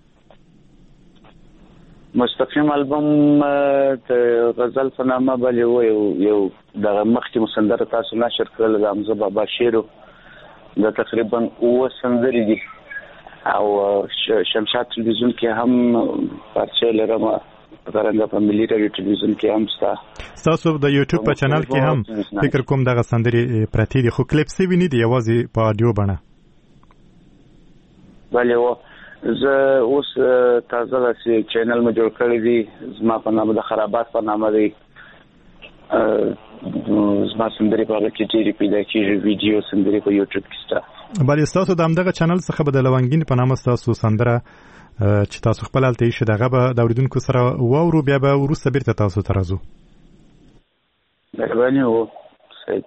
مستقیم البوم د غزل په نامه بلې و یو دغه مخکې مو سندره تاسو نشر کړله د حمزه بابا شعر دا تقریبا اوه سندرې دي او شمشاد ټلویزیون کې هم پارچې لرم غرنګه په ملي راډیو ټلویزیون کې هم ستا ستاسو د یوټیوب په چینل کې هم فکر کوم دغه سندرې پرتې دي خو کلیپ سوي نه دي یوازې په اډیو بڼه. بله و زه اوس تازه داسې چینل مې جوړ کړی دی زما په نامه د خرابات په نامه دی زما سندرې په هغه کې ډېرې پیدا کېږي ویډیو سندرې په یوټیوب کې شته. بلې ستاسو د همدغه چینل څخه به د لونګین په نامه ستاسو سندره چې تاسو خپل هلته ایښې د هغه به د اورېدونکو سره واورو بیا به وروسته بیرته تاسو ته راځو. مهرباني و سید.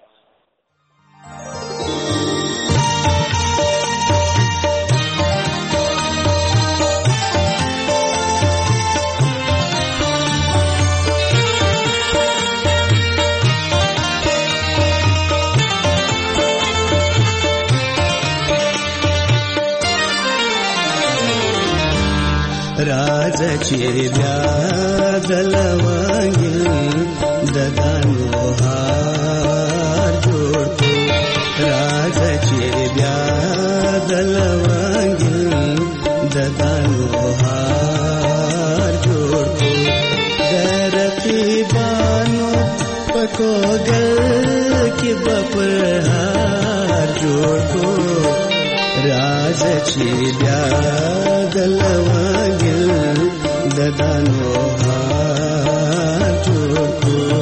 راځه چې بیا د لونګین د دانو هار جوړ کړو. راځه چې بیا د لونګین د دانو هار جوړ کړو. د رقیبانو په کوګل کې به پر هار جوړ کړو. راځه چې بیا د لونګین د دانو هار جوړ کړو.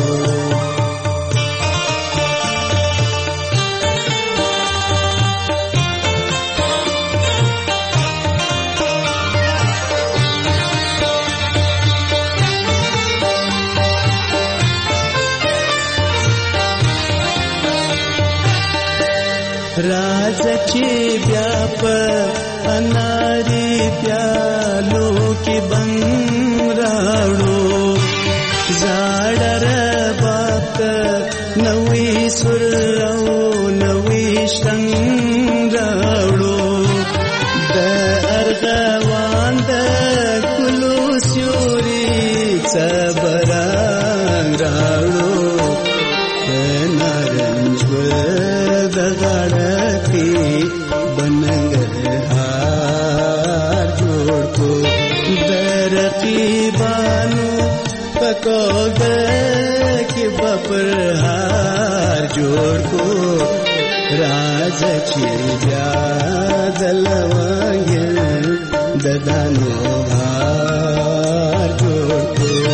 راځه چې بیا په اناري پیالو کې بنګ راوړو. زاړه رباب نوې سر او نوې شنګ راوړو. د ارغوان د ګلو سیوري صبرنګ راوړو. د نارنج د غړکې بننګرهار جوړ کړو. د رقیبانو په کوګل کې به پر هار جوړ کړو. راځه چې بیا د لونګین د دانو هار جوړ کړو.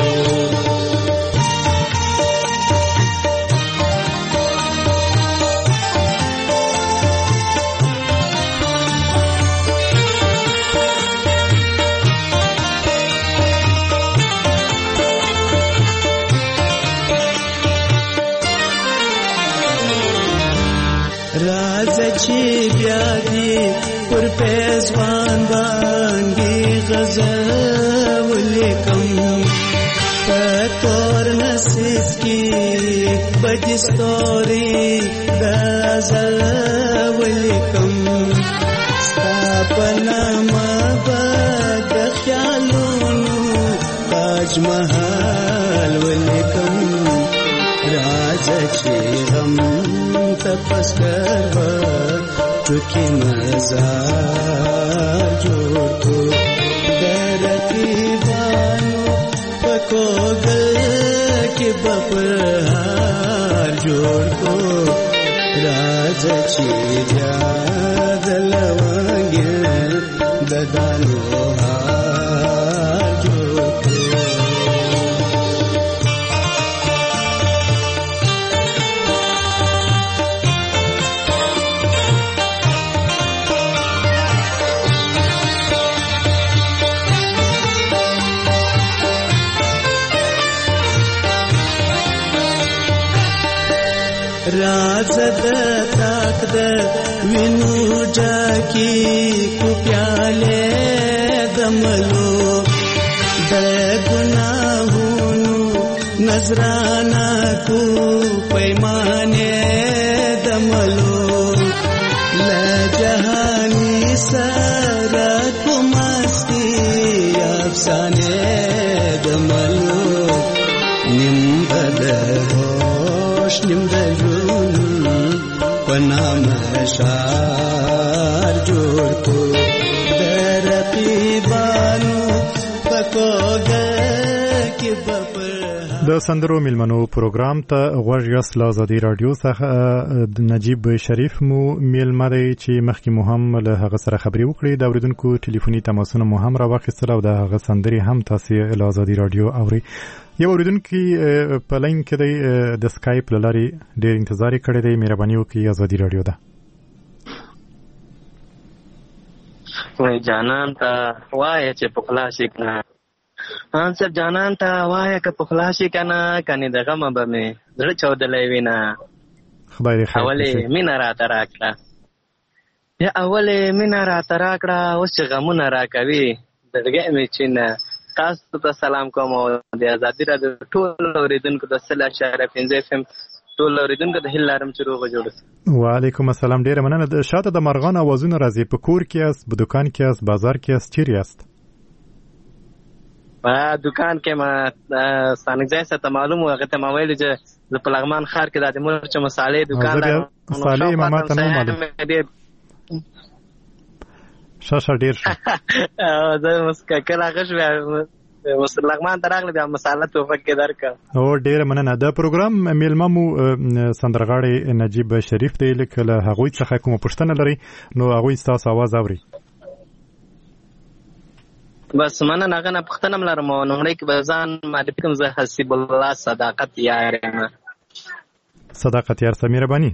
راځه چې بیا دې پر پیزوان باندې غزل ولیکم. په تور نصیب کې بدې ستوري د ازل ولیکم. ستا په نامه به د خیالونو تاج محل ولیکم راځه چې غم تپس کړه ټوکی مزار جوړ کو درکیبانو پکوګل کې بپرهار جوړ کو راځه چې یاد لوانګل ددانو هار جوړ کو राज ताक द विनु जाकी को प्याले दमलो द गुनाहों नजराना को पैमाने दमलो ल जहानी सारा को मस्ती अफसाने दमलो निम्बद होश निम्बद पनाम शार जोड़ को दरपीबानु पकोगे कि बपर د سندرو میلمنو پروګرام ته غوږ یاست له ازادي رادیو څخه نجیب شریف مو میلمه دی چې مخکې مو هم له هغه سره خبرې وکړې د اوریدونکو ټلیفوني تماسونه مو هم راواخیستل او د هغه سندرې هم تاسې له ازادي رادیو اورئ. یو اوریدونکي په لاین کې دی د سکایپ له لارې ډېر انتظار یې کړی دی. مهرباني وکړئ ازادي رادیو ده. وای جانان ته وایه چې په خلاص یې کنه ان سب جانان ته وایه که په خلاص یې کنه کنې د غمه به مې زړه چاودلی وي نه خدای دې خیر اولې مینه راته راکړه یا اولې مینه راته راکړه اوس چې غمونه راکوي زړګی مې چې نه. تاسو ته سلام کوم او د ازادي رادیو ټول اوریدونکو د سل اشاره پنځه اف ام ټول اوریدونکو د هیله لرم چې روغ جوړ شي. وعلیکم السلام. ډیره مننه. شاته د مرغان اوازونه راځي. په کور کې یاست، په دکان کې یاست، بازار کې یاست، چیرې یاست؟ په دکان کې ما سانګځای ته معلوم و هغه ته ما ویل چې د پلغمان ښار کې د مرچ مصالحې دکان دی. صالح ما ته نه معلوم. شاشه ډیر شو. زه مسکه کله غش لغمان ته راغلی بیا مساله توفق کې درکړه. او ډیره مننه. د پروګرام میلمه مو سندرغاړی نجیب شریف دی. لکه له هغوی څخه کومه پوښتنه لري نو هغوی ستاسو اواز اوري. بس مننه. هغه نه پوښتنه م لرم او لومړی کې به ځان معرفي کړم. زه حسیب الله صداقت یار یم. صداقت یار څه مهرباني.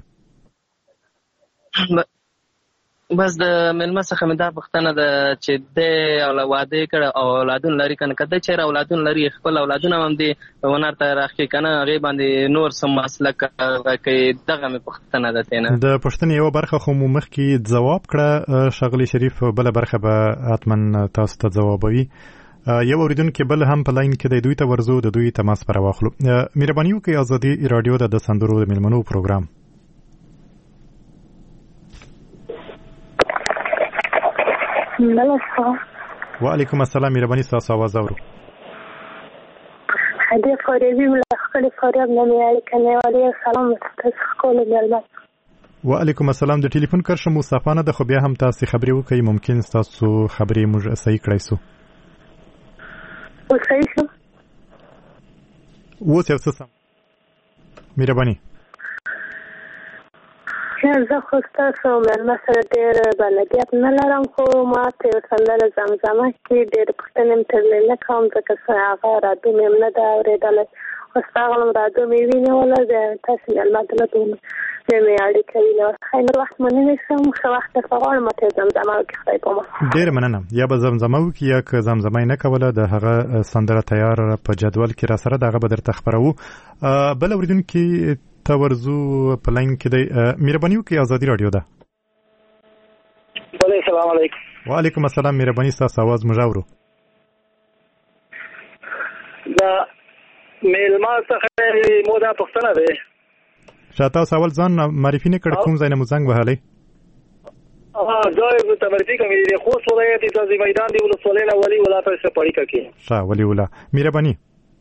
بس د مېلمه څخه مې دا پوښتنه ده چې دی واده یې کړی او اولادونه لري که نه که دی چېرې اولادونه لري خپل اولادونه هم دې هنر ته راښکي که نه هغې باندې نور څه مسلک کوي دغه مې پوښتنه ده تېنه. د پوښتنې یوه برخه خو مو مخکې ځواب کړه ښاغلي شریف، بله برخه به حتما تاسو ته ځوابوي. یو اوریدونکی بل هم په لاین کې دی. دوی ته ورځو د دوی تماس پر واخلو. مهرباني وکړئ ازادي رادیو د سندرو د میلمنو پروګرام. وعلیکم السلام. مهرباني ستاسو آواز اورو. هدیه فاریابی ملا خپل فاریاب نه اړیکه نه ولی سلام تاسو کول میلمه. وعلیکم السلام. د ټلیفون کرښه مصطفی نه ده خو بیا هم تاسو خبرې وکړئ. ممکن تاسو خبرې موږ صحیح کړئ سو. او صحیح شو. و څه څه مهرباني. زه خو ستاسو مېلمه سره ډېر بلدیت نه لرم خو ما ته یو سندره زمزمه کې ډېر پوښتنې م ترې نه کوم ځکه هغه راډیو مې هم نه ده اورېدلی. اوس راغلم راډیو مې وینوله د تاسو مېلمه دلته بیا مې اړیکه وینوله. ښایي نور وخت مننې شم. ښه وخت درته غواړم. ما ته زمزمه وکړي خدای په ما. ډېره مننه. یا به زمزمه وکړي یا که زمزمه یې نه کوله د هغه سندره تیار په جدول کې را سره د هغه به درته خپروو. بل اورېدونکي ته ورځو په لاین کې دی. مهرباني وکړئ ازادي رادیو ده. السلام علیکم. وعلیکم السلام. مهرباني ستاسو اواز موږ اورو. دا میلمه څخه مو دا پوښتنه ده چې تاسو اول ځان معرفي نه کړ کوم ځای نه مو زنګ وهلی؟ زه تمرتی کوم د خوست ولایت د میدان دی ولسوالۍ نه ولی ولایت څخه پړی کوي ښه ولی ولا مهرباني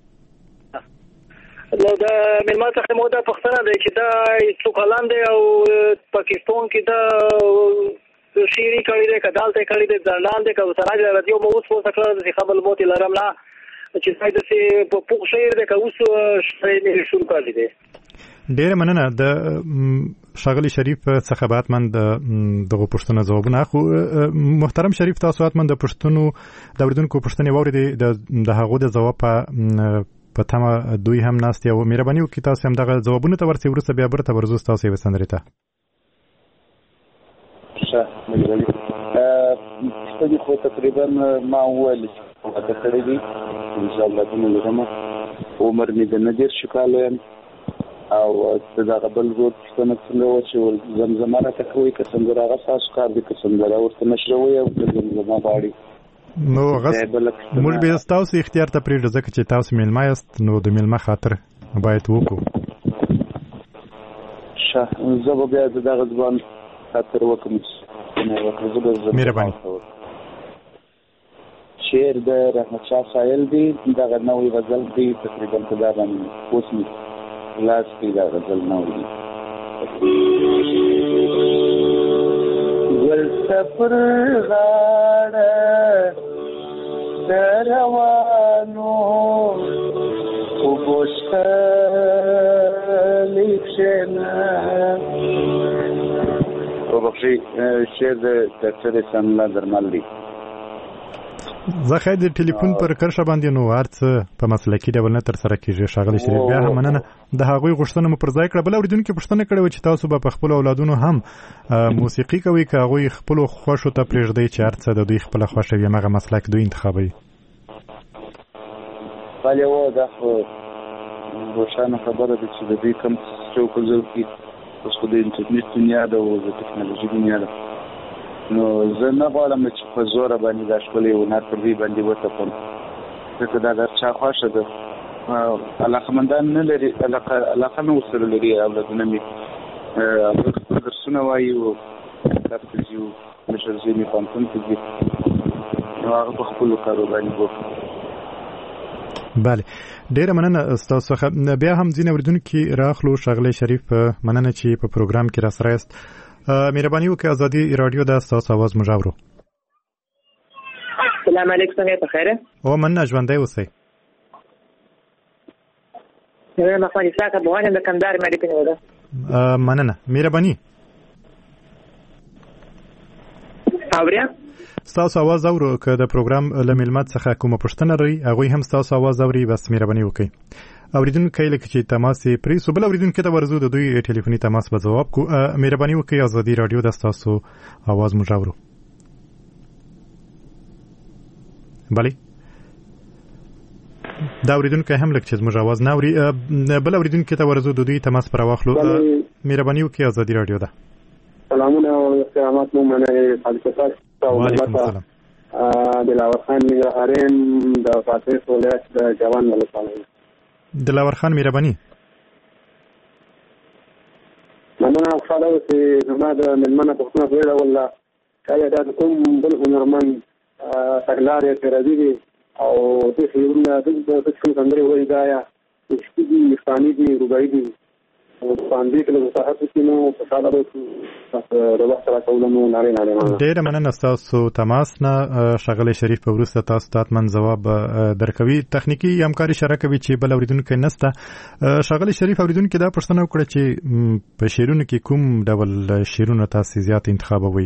نو د ملما څخه مو د پښتنه دی چې دا څوکلان دی او پاکستان کې دا شيري کړي دی کدال ته کړي دی ځندان دی که سراج راځي مو اوس څه کړل چې خبر موت لرم نه چې څنګه چې په پوښ شهر دی که اوس شې شروع کړی دی ډېر مننه د ښاغلي شریف څخه باتمن د دغه پښتنو ځوابونه خو محترم شریف تاسو اتمن د پښتنو د اوریدونکو پښتنې واوري د هغه د جواب په تمه دوی هم ناست یو مهرباني وکړئ تاسو هم دغه ځوابونه ته ورسې وروسته بیا برته ورزو تاسو یې وسندرې ته ښه مهرباني ستاسو خو تقریبا ما وویل چې کړی دي ان شاء الله کوم لرم عمر مې د نذیر شکاله او دا غبل زود څنګه څنګه و چې زمزمه را کوي که څنګه راغ تاسو کار دي که څنګه راوته نشروي او زمزمه باندې نو غس موږ به تاسو اختیار ته پرېږدو ځکه چې تاسو میلمه یاست نو د میلمه خاطر باید وکړو ښه زه به بیا دغه ځوان خاطر وکړم مهرباني شعر د رحمت شاه سایل دی دغه نوې غزل دی تقریبا دا باندې اوس مې لاس کې دا غزل نوې دی ول سفر غاړه دروانو او بوشته لیکشنه او بخشي شعر د ډاکټر سملا درمل دی زه خې د ټلیفون پر کرشه باندې نو ارڅ په مسلکي ډول نه تر سره کیږي ښاغلي شریف بیا هم مننه د هغوی غوښتنه مو پر ځای کړه بل اوریدونکو پوښتنه کړې و چې تاسو به په خپل اولادونو هم موسیقي کوي که هغوی خپل خوښو ته پرېږدي چې ارڅ د دوی خپل خوښه وي هغه مسلک دوی انتخابوي بله و دا خو روښانه خبره ده چې د دوی کوم څوک زو کې اوس خو د انټرنیټ دنیا ده او د ټکنالوژي دنیا ده نو زه نه غواړم چې په زوره باندې دا ښکلی هنر پر دوی باندې وتپم ځکه دا در چا خوښه ده علاقمندان نه لري علاقه نه ورسره لري اولادونه مې هغوی خپل درسونه وایي او کتاب ته ځي او مشر زوی مې پوهنتون ته ځي نو هغه په خپلو کارو باندې بوخت بله ډیره مننه ستاسو څخه بیا هم ځینې اورېدونکي راخلو ښاغلی شریف مننه چې په پروګرام کې راسره یاست مهرباني وکړئ ازادي رادیو دا ستاسو اواز موږ اورو سلام علیکم څنګه په خیره او مننه ژوندی اوسئ زه مخمد اسحاق افغان د کندهار مې پېژنم ده مننه مهرباني اوریا ستاسو اواز اورو که د پروګرام له میلمات څخه کومه پوښتنه لري هغوی هم ستاسو اواز اوري بس مهرباني وکړئ اوریدونکي لکه چې تماس یې پرې سو بل اوریدونکي ته ورزو د دوی ټلیفوني تماس به ځواب کو مهرباني وکړئ ازادي رادیو د ستاسو اواز موږ اورو بله دا اوریدونکي هم لکه چې موږ اواز نه اوري بل اوریدونکي ته ورزو د دوی تماس پر واخلو مهرباني وکړئ ازادي رادیو ده سلامونه او احترامات مو مننه خالصتا وعلیکم السلام دلاور خان نگهارین د فاتح ولایت د جوان ولسوالۍ دلاور خان مهرباني مننه خاله چې زما د ملمنه پښتنه ویله ولا کله دا کوم بل هنرمن تګلارې ترې دي او د خیرونه د څه څنګه وایي دا یا سپیدي ثاني دي روبای دي او باندې کله صحت کې نو په ساده وو د وخت راکولم ناري ناري ډېر مننه تاسو تماس نه ښاغلی شریف په وروسته تاسو تاتمن ځواب درکوي تخنیکی همکاري شریک کوي چې بل اوریدونکو نسته ښاغلی شریف اوریدونکو دا پوښتنه وکړه چې په شعرونو کې کوم ډول شعرونه تاسو زیات انتخابوي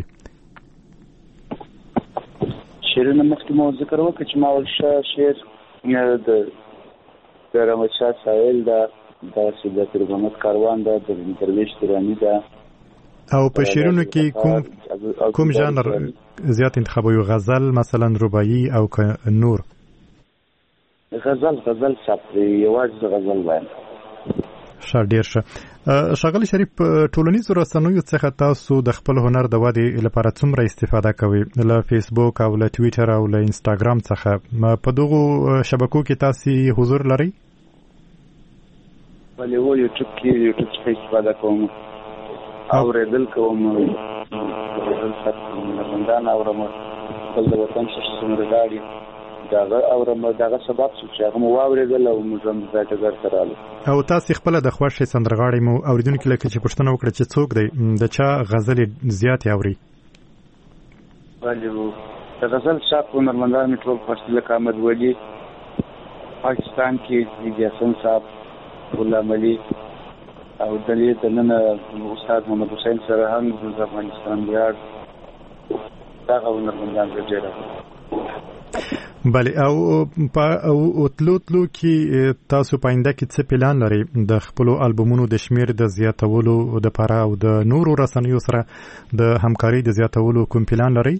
شعرونه مخکې مو ذکر وکړ چې ما ول شعر د رحمت شاه سایل دا دا چې د ترجمه کاروان دا د درویش ترانی دا او په شعرونو کې کوم کوم ژانر زیات انتخابوي غزل مثلا رباعي او نور غزل غزل صفري یوازې غزل وایم ښه ډیر ښه ښاغلی شریف ټولنیزو رسنیو څخه تاسو د خپل هنر د ودې لپاره څومره استفاده کوئ له فیسبوک او له ټویټر او له انستاګرام څخه په دغو شبکو کې تاسو حضور لرئ ولې و یوټیوب کې یوټیوب څخه استفاده کوم اوریدل کوم بل ساتي هنرمندان اورم خپل د وطن څخه غاړي داغه اورم داغه سبب چې هغه مو واورېدل او موږ هم ځای ته ورسراله. او تاسو خپل د خوښ سندرغاړي مو اوریدونکو لکه چې پښتنه وکړه چې څوک دی د چا غزل زیات اوري؟ بله د غزل شاپ هنرمندان مې ټول خوښ لکه احمد ولی پاکستان کې د حسن صاحب غلام علي او دلې د نن استاد محمد حسین سره هم د افغانستان ویاړ دغه هنرمندان ډېر. بله او او تلو تلو کې تاسو پاینده کې څه پلان لرئ د خپل البومونو د شمیر د زیاتولو د لپاره او د نورو رسنیو سره د همکاري د زیاتولو کوم پلان لرئ؟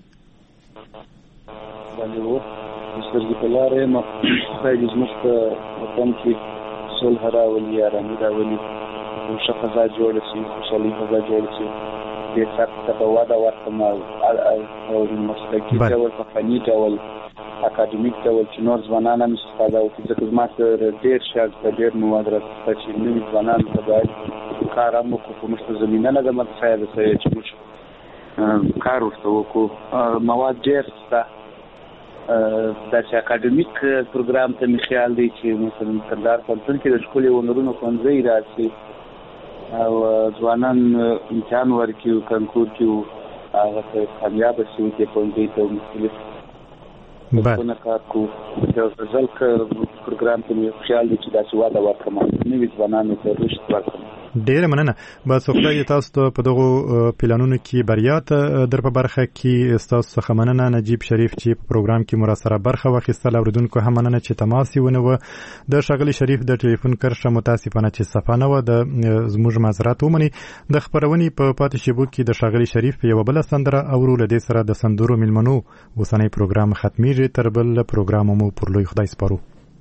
بله و سترګې په لاره یم خدای دې زموږ په وطن کې صلح راولي ارامي راولي ښه فضا جوړه شي خوشحالي فضا جوړه شي دې سخت ته به وده ورکړم او مسلکي ډول په فني ډول اکاډمیک ډول چې نور ځوانان هم استفاده وکړي ځکه زما سره ډېر شیان شته ډېر مواد راته چې نوي ځوانان ته باید کار هم وکړو په موږ ته زمینه نه ده متخیله ده چې موږ کار ورته وکړو مواد ډېر شته داسې اکاډمیک پروګرام ته مې خیال دی چې مثلا کندهار پوهنتون کې د ښکلي هنرونو ښوونځی راسي او ځوانان امتحان ورکړي کنکور کې هغه ته کامیابه شي دې ښوونځي ته مختلف کارونه کار کوو د غزل پروګرام ته مې خیال دی چې داسې واده ورکړم نوي ځوانانو ته رشد ورکړم. ډیره مننه. بس خدای تاسو ته په دغه پلانونو کې بریا ته در په برخه کې تاسو څخه مننه. نجیب شریف چې په پروګرام کې مراسره برخه واخیستل اوریدونکو هم مننه چې تماس یې ونیو. د ښاغلي شریف د ټلیفون کرښه متاسفانه چې صفه نه وه د زموږ معذرت ومني. د خپرونې په پاتې شیبو کې د ښاغلي شریف یوه بله سندره اورو. له دې سره د سندرو میلمنو اوسنی پروګرام ختمیږي. تر بل پروګرام مو پر لوی خدای سپارو.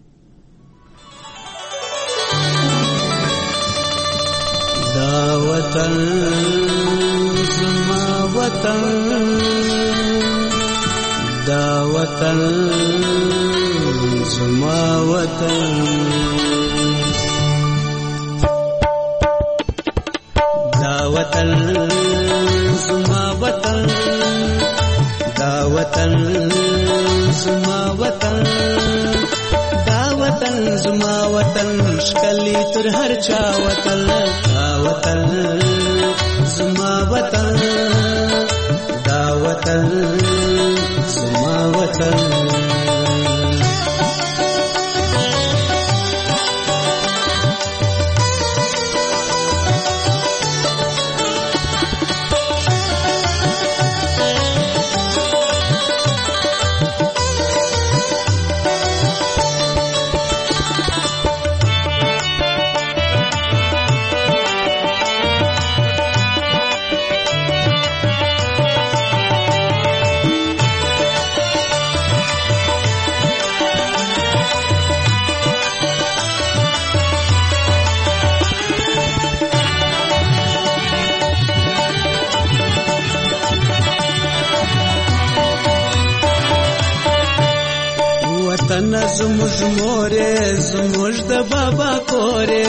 دا وطن زما وطن دا وطن زما وطن دا وطن زما وطن دا وطن زما وطن دا وطن زما وطن شکلی تر هر چا وطن دا وطن زما وطن دا وطن زما وطن وطن زموږ مورې زموږ د بابا کورې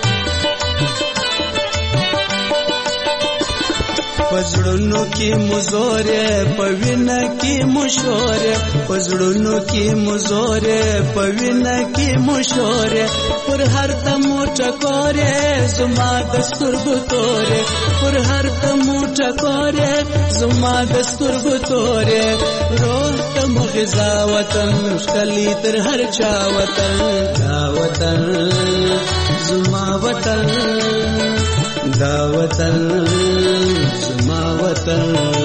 پزړونو کې مزورې په وینه کې مشورې پزړونو کې مزورې په وینه کې مشورې پر هر دمو ټکورې زما د سترګو تورې پر هر دمو ټکورې زما د سترګو تورې روح ته مغذا وطن ښکلی تر هر چا وطن دا وطن زما وطن دا وطن زما وطن